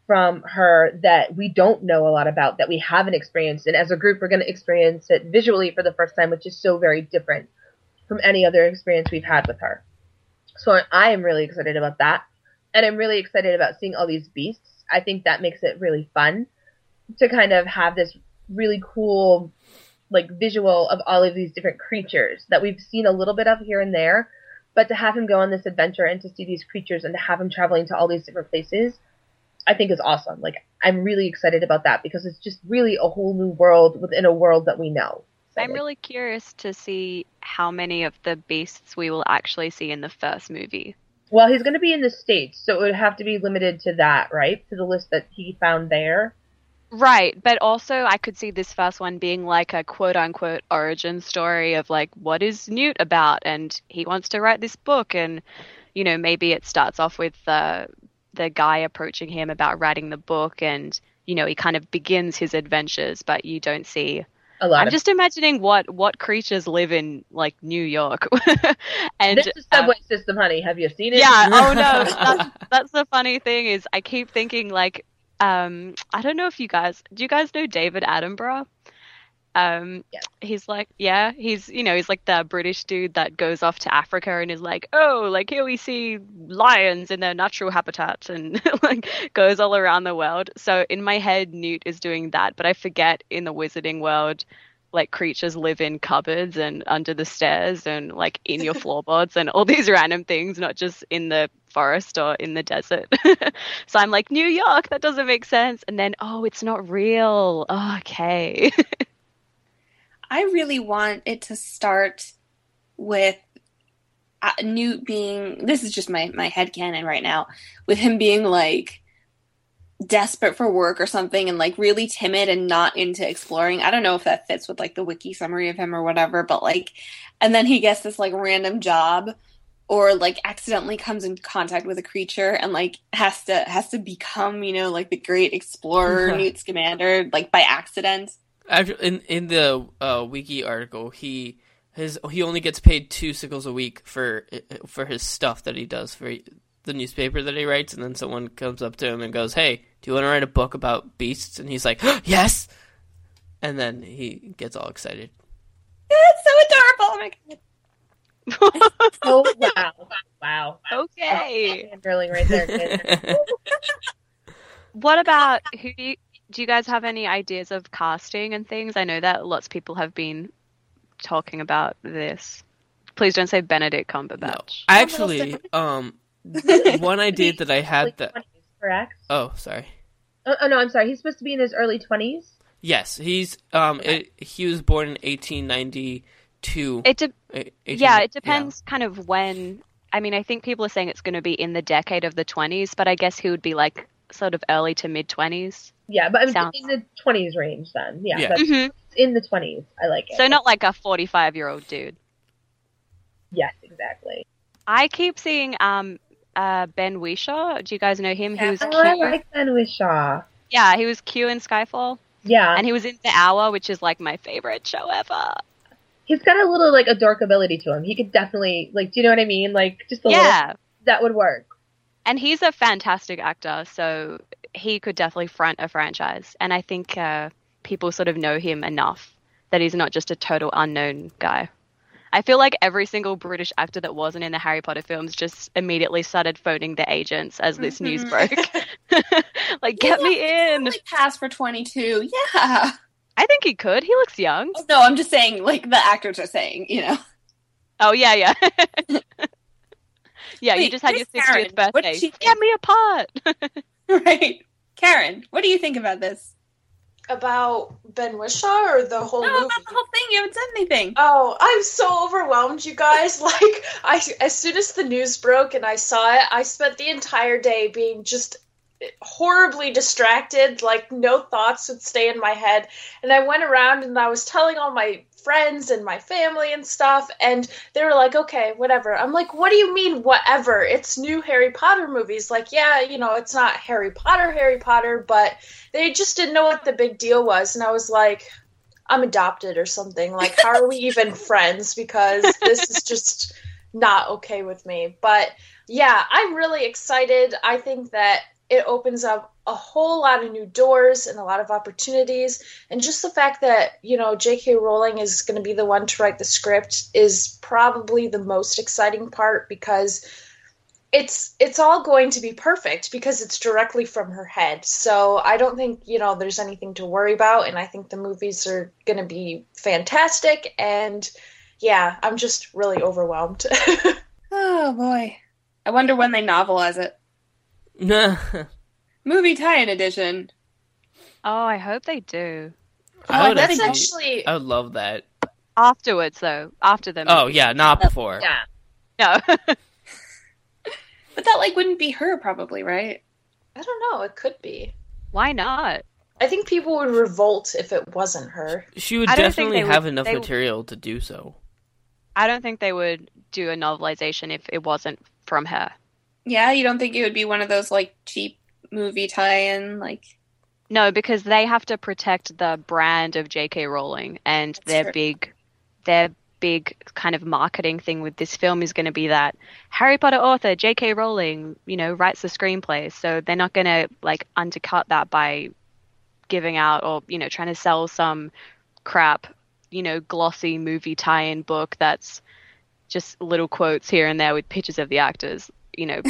from her that we don't know a lot about, that we haven't experienced. And as a group, we're going to experience it visually for the first time, which is so very different from any other experience we've had with her. So I am really excited about that. And I'm really excited about seeing all these beasts. I think that makes it really fun to kind of have this really cool, like, visual of all of these different creatures that we've seen a little bit of here and there. But to have him go on this adventure and to see these creatures and to have him traveling to all these different places, I think is awesome. Like, I'm really excited about that because it's just really a whole new world within a world that we know. So, I'm like, really curious to see how many of the beasts we will actually see in the first movie. well, he's going to be in the States, so it would have to be limited to that, right? To the list that he found there. Right, but also I could see this first one being like a quote-unquote origin story of like, what is Newt about? And he wants to write this book, and, you know, maybe it starts off with the, the guy approaching him about writing the book, and, you know, he kind of begins his adventures, but you don't see... A lot I'm of just imagining what, what creatures live in, like, New York. and This is subway um, system, honey. Have you seen it? Yeah, oh no, that's, that's the funny thing is I keep thinking, like, um, I don't know if you guys, do you guys know David Attenborough? Um, Yeah. He's like, yeah, he's, you know, he's like the British dude that goes off to Africa and is like, oh, like here we see lions in their natural habitat and like goes all around the world. So in my head, Newt is doing that, but I forget in the wizarding world, like creatures live in cupboards and under the stairs and like in your floorboards and all these random things, not just in the forest or in the desert. So I'm like, New York, that doesn't make sense. And then, oh, it's not real. Oh, okay. I really want it to start with uh, Newt being, this is just my, my headcanon right now, with him being like desperate for work or something and like really timid and not into exploring. I don't know if that fits with like the wiki summary of him or whatever, but like, and then he gets this like random job or like accidentally comes in contact with a creature and like has to has to become, you know, like the great explorer Newt Scamander, like by accident. Actually, in in the uh, wiki article, he his he only gets paid two sickles a week for for his stuff that he does for the newspaper that he writes, and then someone comes up to him and goes, "Hey, do you want to write a book about beasts?" And he's like, oh, "Yes!" And then he gets all excited. That's so adorable! Oh my god! Oh, wow. Wow. Okay. Fangirling right there, kid. What about who do you, do you guys have any ideas of casting and things? I know that lots of people have been talking about this. Please don't say Benedict Cumberbatch. No. Actually, um, one idea that I had that. twenties, correct? Oh, sorry. Oh, oh, no, I'm sorry. He's supposed to be in his early twenties? Yes, he's um. It, he was born in eighteen ninety-two. It de- eighteen yeah, it depends kind of when. I mean, I think people are saying it's going to be in the decade of the twenties, but I guess he would be like sort of early to mid twenties. Yeah, but I'm Sounds- in the twenties range then. Yeah, Yeah. that's Mhm. in the twenties. I like it. So not like a forty-five-year-old dude. Yes, exactly. I keep seeing um uh Ben Whishaw. Do you guys know him? He was Oh, I Q. like Ben Whishaw. Yeah, he was Q in Skyfall. Yeah. And he was in The Hour, which is like my favorite show ever. He's got a little, like, adorkability to him. He could definitely, like, do you know what I mean? Like, just a Yeah. little, that would work. And he's a fantastic actor, so he could definitely front a franchise. And I think uh, people sort of know him enough that he's not just a total unknown guy. I feel like every single British actor that wasn't in the Harry Potter films just immediately started phoning the agents as this news broke. Like, get Yeah, me in. Totally pass for twenty-two. Yeah. I think he could. He looks young. Oh, no, I'm just saying, like the actors are saying, you know. Oh, yeah, yeah. Yeah, you Wait, just had your where's Karen? sixtieth What birthday. did she think? Get me a part. Right. Karen, what do you think about this? About Ben Whishaw or the whole No, movie? about the whole thing. You haven't said anything. Oh, I'm so overwhelmed, you guys. Like, I as soon as the news broke and I saw it, I spent the entire day being just horribly distracted, like no thoughts would stay in my head. And I went around and I was telling all my friends and my family and stuff, and they were like, okay, whatever. I'm like, what do you mean, whatever? It's new Harry Potter movies. Like, yeah, you know, it's not Harry Potter, Harry Potter, but they just didn't know what the big deal was. And I was like, I'm adopted or something. Like, how are we even friends? Because this is just not okay with me. But yeah, I'm really excited. I think that it opens up a whole lot of new doors and a lot of opportunities. And just the fact that, you know, J K. Rowling is going to be the one to write the script is probably the most exciting part, because it's it's all going to be perfect because it's directly from her head. So I don't think, you know, there's anything to worry about. And I think the movies are going to be fantastic. And yeah, I'm just really overwhelmed. Oh, boy. I wonder when they novelize it. Movie tie-in edition. Oh, I hope they do. I would that's actually, actually... I would love that. Afterwards, though. After them. Oh, yeah, not before. Yeah. No. But that, like, wouldn't be her, probably, right? I don't know. It could be. Why not? I think people would revolt if it wasn't her. She would I don't definitely think they have would- enough they- material to do so. I don't think they would do a novelization if it wasn't from her. Yeah, you don't think it would be one of those, like, cheap movie tie-in, like... No, because they have to protect the brand of J K. Rowling, and That's their true. big, their big kind of marketing thing with this film is going to be that Harry Potter author J K. Rowling, you know, writes the screenplay. So they're not going to like undercut that by giving out or you know trying to sell some crap, you know, glossy movie tie-in book that's just little quotes here and there with pictures of the actors. You know,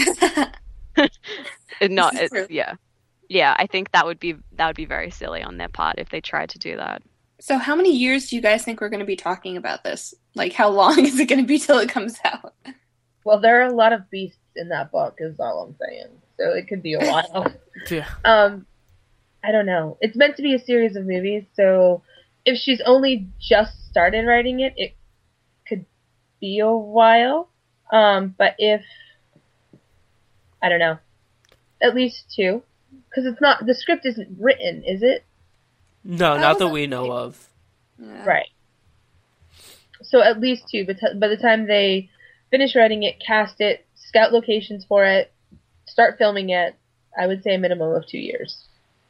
it not This is true. it, yeah. Yeah, I think that would be that would be very silly on their part if they tried to do that. So how many years do you guys think we're going to be talking about this? Like, how long is it going to be till it comes out? Well, there are a lot of beasts in that book, is all I'm saying. So it could be a while. Yeah. um, I don't know. It's meant to be a series of movies, so if she's only just started writing it, it could be a while. Um, but if, I don't know, at least two. Because it's not, the script isn't written, is it? No, That not was that a- we know of. Yeah. Right. So at least two. But t- by the time they finish writing it, cast it, scout locations for it, start filming it, I would say a minimum of two years.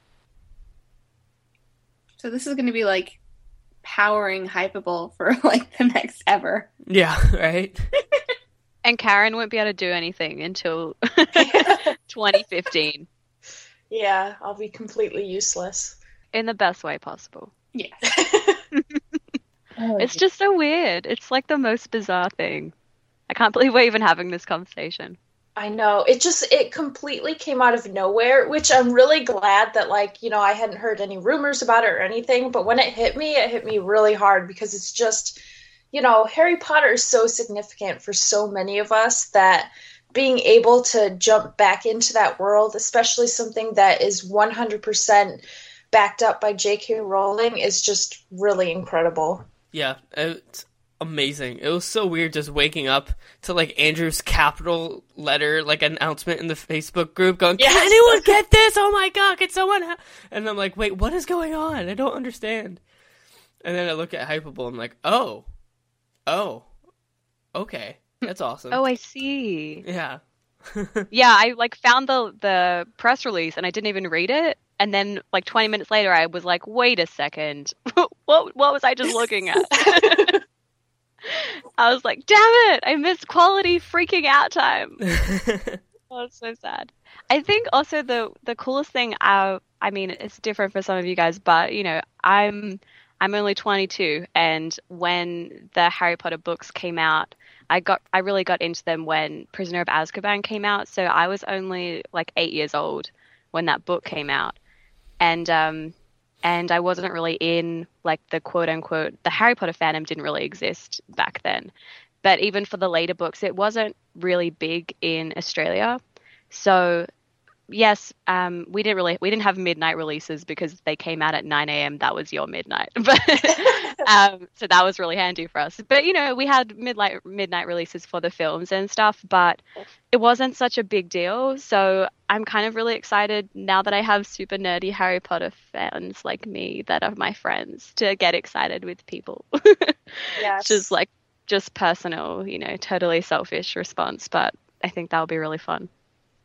So this is going to be, like, powering Hypable for, like, the next ever. Yeah, right? And Karen won't be able to do anything until twenty fifteen Yeah, I'll be completely useless. in the best way possible. Yeah. Oh, It's just so weird. It's like the most bizarre thing. I can't believe we're even having this conversation. I know. It just, it completely came out of nowhere, which I'm really glad that, like, you know, I hadn't heard any rumors about it or anything, but when it hit me, it hit me really hard because it's just, you know, Harry Potter is so significant for so many of us that being able to jump back into that world, especially something that is one hundred percent backed up by J K. Rowling, is just really incredible. Yeah, it's amazing. It was so weird just waking up to, like, Andrew's capital letter, like, announcement in the Facebook group going, Yes! Can anyone get this? Oh my god, can someone ha-? And I'm like, wait, what is going on? I don't understand. And then I look at Hypable, I'm like, oh. Oh. Okay. That's awesome. Oh, I see. Yeah. Yeah, I like found the the press release and I didn't even read it. And then like twenty minutes later, I was like, wait a second. what what was I just looking at? I was like, damn it, I missed quality freaking out time. Oh, it's so sad. I think also the the coolest thing, uh, I mean, it's different for some of you guys, but you know, I'm I'm only twenty-two, and when the Harry Potter books came out, I got I really got into them when Prisoner of Azkaban came out. So I was only like eight years old when that book came out, and um, and I wasn't really in like the quote unquote the Harry Potter fandom didn't really exist back then. But even for the later books, it wasn't really big in Australia. So yes, um, we didn't really we didn't have midnight releases because they came out at nine a.m. That was your midnight. But um, so that was really handy for us. But you know, we had midnight midnight releases for the films and stuff, but it wasn't such a big deal. So I'm kind of really excited now that I have super nerdy Harry Potter fans like me that are my friends to get excited with people. Yes. Just like just personal, you know, totally selfish response, but I think that'll be really fun.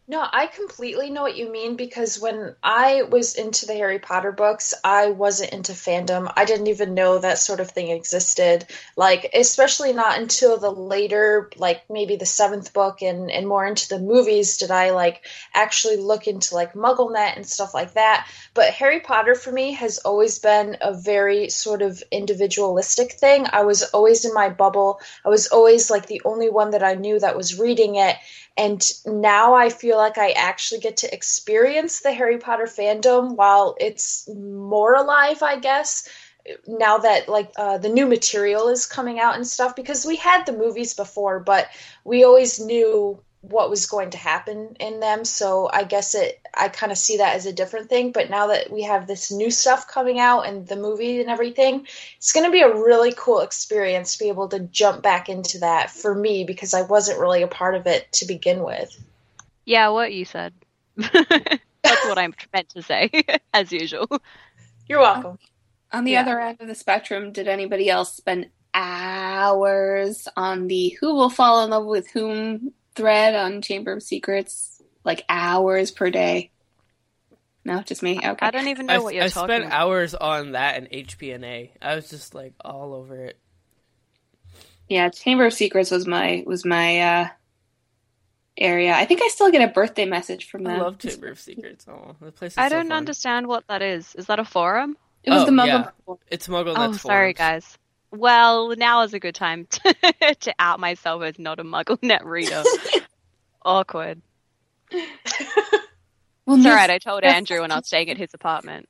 No, I completely know what you mean because when I was into the Harry Potter books, I wasn't into fandom. I didn't even know that sort of thing existed. Like, especially not until the later, like maybe the seventh book and, and more into the movies did I like actually look into like MuggleNet and stuff like that. But Harry Potter for me has always been a very sort of individualistic thing. I was always in my bubble. I was always like the only one that I knew that was reading it. And now I feel like I actually get to experience the Harry Potter fandom while it's more alive, I guess, now that like uh, the new material is coming out and stuff, because we had the movies before, but we always knew what was going to happen in them. So I guess it, I kind of see that as a different thing. But now that we have this new stuff coming out and the movie and everything, it's going to be a really cool experience to be able to jump back into that for me, because I wasn't really a part of it to begin with. Yeah, what you said. That's what I meant to say, as usual. You're welcome. On the Yeah. other end of the spectrum, did anybody else spend hours on the who will fall in love with whom thread on Chamber of Secrets? Like hours per day? No, just me? Okay. I don't even know I, what you're I talking spent about. hours on that and H P N A. I was just like all over it. Yeah, Chamber of Secrets was my was my uh, area. I think I still get a birthday message from them. I love Chamber of Secrets. Oh, the place is I so don't fun. understand what that is. Is that a forum? It was Oh, the Muggle. yeah. People. It's Muggle. Oh, That's sorry, forums. guys. Well, now is a good time to, to out myself as not a MuggleNet reader. Awkward. Well, It's no, alright, I told Andrew when I was staying at his apartment.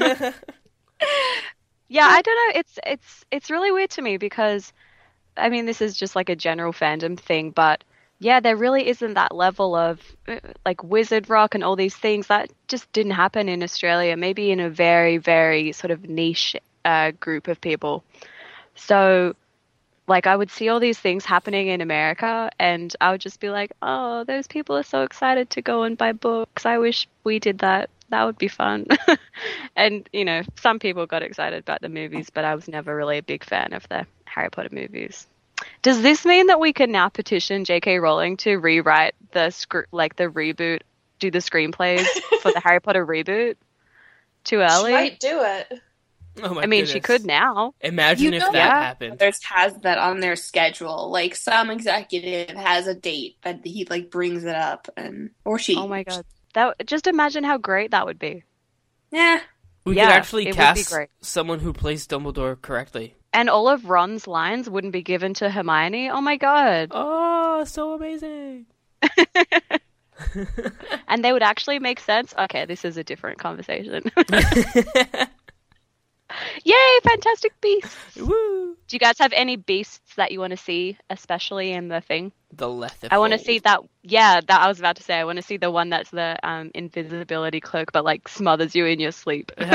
Yeah, I don't know. It's it's it's really weird to me because, I mean, this is just like a general fandom thing, but yeah, there really isn't that level of uh, like Wizard Rock and all these things that just didn't happen in Australia. Maybe in a very, very sort of niche uh, group of people. So, like, I would see all these things happening in America, and I would just be like, "Oh, those people are so excited to go and buy books. I wish we did that. That would be fun." And, you know, some people got excited about the movies, but I was never really a big fan of the Harry Potter movies. Does this mean that we can now petition J K Rowling to rewrite the script, like the reboot, do the screenplays for the Harry Potter reboot? Too early? She might do it. Oh my I mean, goodness. she could now. Imagine You if know that that- happened. Others has that on their schedule. Like some executive has a date that he like brings it up, and or she. Oh my god. That just imagine how great that would be. Yeah. We Yeah, could actually it would be cast great. someone who plays Dumbledore correctly. And all of Ron's lines wouldn't be given to Hermione. Oh my god. Oh, so amazing. And they would actually make sense. Okay, this is a different conversation. Yay, Fantastic Beasts! Woo! Do you guys have any beasts that you want to see, especially in the thing? The Lethifold. I want to see that. Yeah, that I was about to say. I want to see the one that's the um, invisibility cloak, but like smothers you in your sleep. Oh,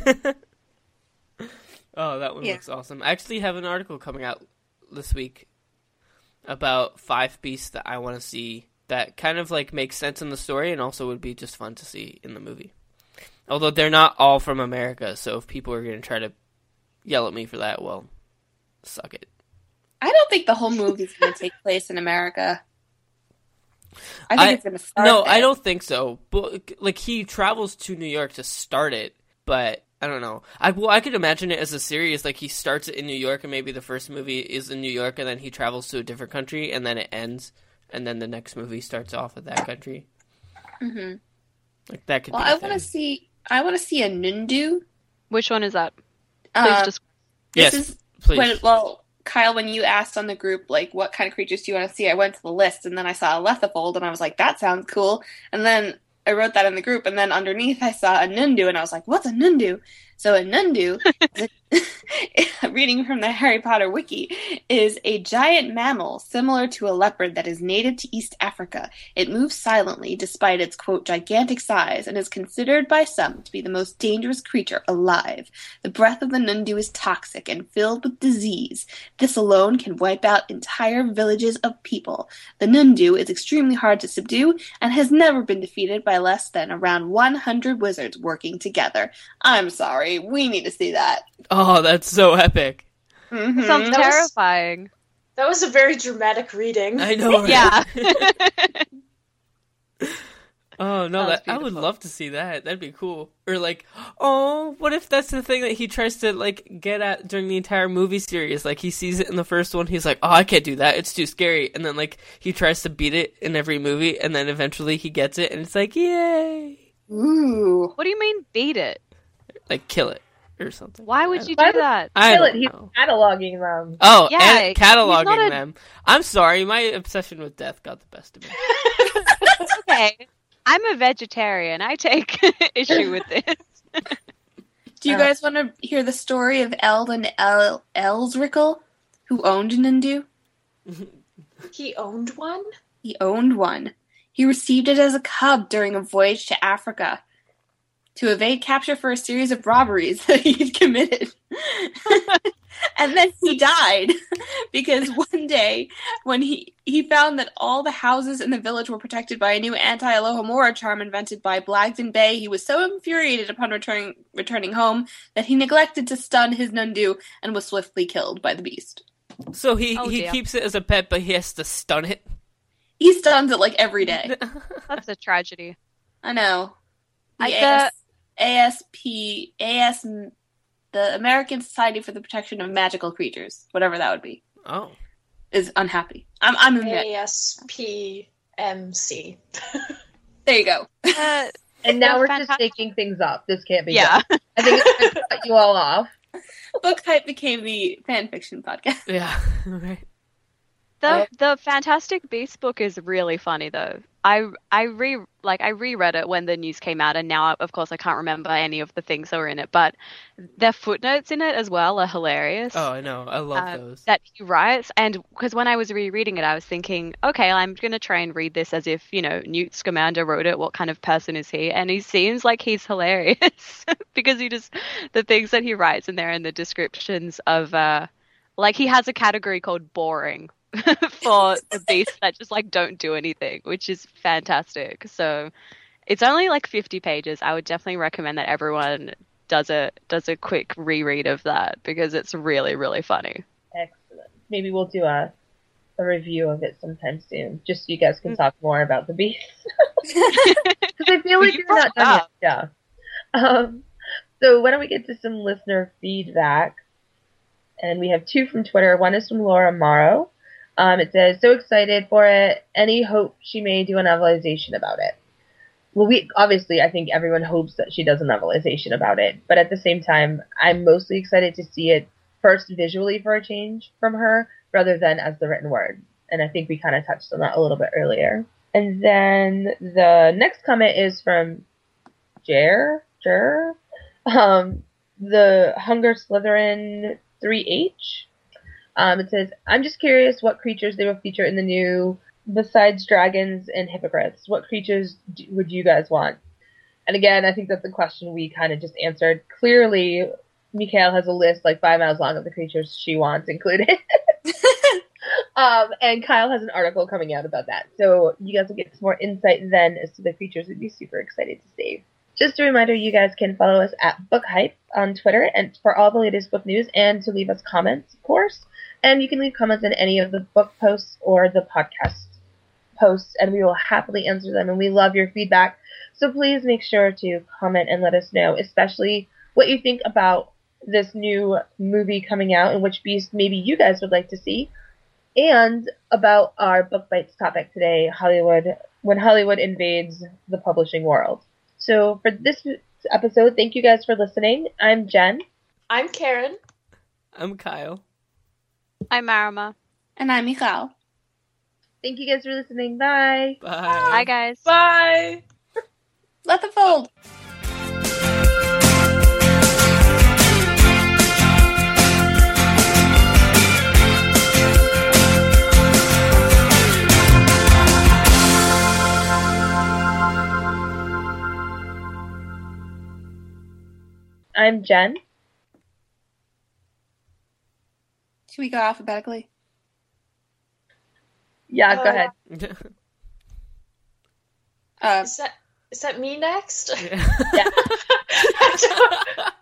that one Yeah. looks awesome. I actually have an article coming out this week about five beasts that I want to see that kind of like make sense in the story and also would be just fun to see in the movie. Although they're not all from America, so if people are going to try to yell at me for that, well, suck it. I don't think the whole movie's going to take place in America. I think I- it's going to start. No, there. I don't think so. But like he travels to New York to start it, but I don't know. I well, I could imagine it as a series. Like he starts it in New York, and maybe the first movie is in New York, and then he travels to a different country, and then it ends, and then the next movie starts off at that country. Mm-hmm. Like that could. Well, be a I want to thing. see. I want to see a Nundu. Which one is that? Please Uh, just. this Yes, is please. when, well, Kyle, when you asked on the group, like, what kind of creatures do you want to see? I went to the list, and then I saw a Lethifold, and I was like, that sounds cool. And then I wrote that in the group, and then underneath I saw a Nundu, and I was like, what's a Nundu? So a Nundu, reading from the Harry Potter wiki, is a giant mammal similar to a leopard that is native to East Africa. It moves silently despite its, quote, gigantic size, and is considered by some to be the most dangerous creature alive. The breath of the Nundu is toxic and filled with disease. This alone can wipe out entire villages of people. The Nundu is extremely hard to subdue and has never been defeated by less than around one hundred wizards working together. I'm sorry, we need to see that. Oh, that's so epic. Mhm. Sounds That was- terrifying. That was a very dramatic reading. I know. Right? Yeah. Oh no, that, I would love to see that. That'd be cool. Or like, oh, what if that's the thing that he tries to like get at during the entire movie series? Like he sees it in the first one, he's like, oh, I can't do that. It's too scary. And then like he tries to beat it in every movie, and then eventually he gets it, and it's like, yay! Ooh. What do you mean beat it? Like kill it or something. Why would you Why do would- that? I Kill it. don't He's know. cataloging them. Oh, Yeah, and he's cataloging not a- them. I'm sorry, my obsession with death got the best of me. Okay, I'm a vegetarian. I take issue with this. Do you Uh, guys want to hear the story of Eldon El- Elsrickle, who owned Nundu? He owned one? He owned one. He received it as a cub during a voyage to Africa to evade capture for a series of robberies that he had committed. And then he died because one day when he, he found that all the houses in the village were protected by a new anti-Alohomora charm invented by Blagden Bay, he was so infuriated upon returning returning home that he neglected to stun his Nundu and was swiftly killed by the beast. So he, Oh, he dear. keeps it as a pet, but he has to stun it. He stuns it like every day. That's a tragedy. I know. The I- AS, A S P, A S, the American Society for the Protection of Magical Creatures, whatever that would be, Oh. is unhappy. I'm, I'm in A S P M C. There you go. Uh, And now Well, we're fantastic. just taking things up. This can't be yeah. done. I think it's going to cut you all off. Book Hype became the fan fiction podcast. Yeah, right. The the Fantastic Beasts book is really funny though. I I re like I reread it when the news came out, and now of course I can't remember any of the things that were in it, but their footnotes in it as well are hilarious. Oh, I know. I love uh, those. that he writes, and because when I was rereading it, I was thinking, okay, I'm gonna try and read this as if you know Newt Scamander wrote it. What kind of person is he? And he seems like he's hilarious because he just the things that he writes in there and the descriptions of uh, like he has a category called boring for the beasts that just like don't do anything, which is fantastic. So it's only like fifty pages. I would definitely recommend that everyone does a does a quick reread of that because it's really really funny. Excellent. Maybe we'll do a a review of it sometime soon, just so you guys can talk more about the beast. Because I feel like You you're not brought done it yet. Yeah. Um, so why don't we get to some listener feedback? And we have two from Twitter. One is from Laura Morrow. Um, it says, so excited for it. Any hope she may do a novelization about it? Well, we obviously, I think everyone hopes that she does a novelization about it. But at the same time, I'm mostly excited to see it first visually for a change from her, rather than as the written word. And I think we kind of touched on that a little bit earlier. And then the next comment is from Jer, Jer, um, the Hunger Slytherin three H. Um, it says, I'm just curious what creatures they will feature in the new, besides dragons and hippogriffs. What creatures do, would you guys want? And again, I think that's the question we kind of just answered. Clearly, Mikhail has a list like five miles long of the creatures she wants included. um, and Kyle has an article coming out about that. So you guys will get some more insight then as to the creatures we'd be super excited to save. Just a reminder, you guys can follow us at Book Hype on Twitter and for all the latest book news and to leave us comments, of course. And you can leave comments on any of the book posts or the podcast posts, and we will happily answer them. And we love your feedback. So please make sure to comment and let us know, especially what you think about this new movie coming out and which beast maybe you guys would like to see. And about our Book Bites topic today, Hollywood, when Hollywood invades the publishing world. So for this episode, thank you guys for listening. I'm Jen. I'm Karen. I'm Kyle. I'm Marima. And I'm Michal. Thank you guys for listening. Bye. Bye. Bye guys. Bye. Let the fold. I'm Jen. Should we go alphabetically? Yeah, Uh, go ahead. Uh, Is that is that me next? Yeah. Yeah. I don't-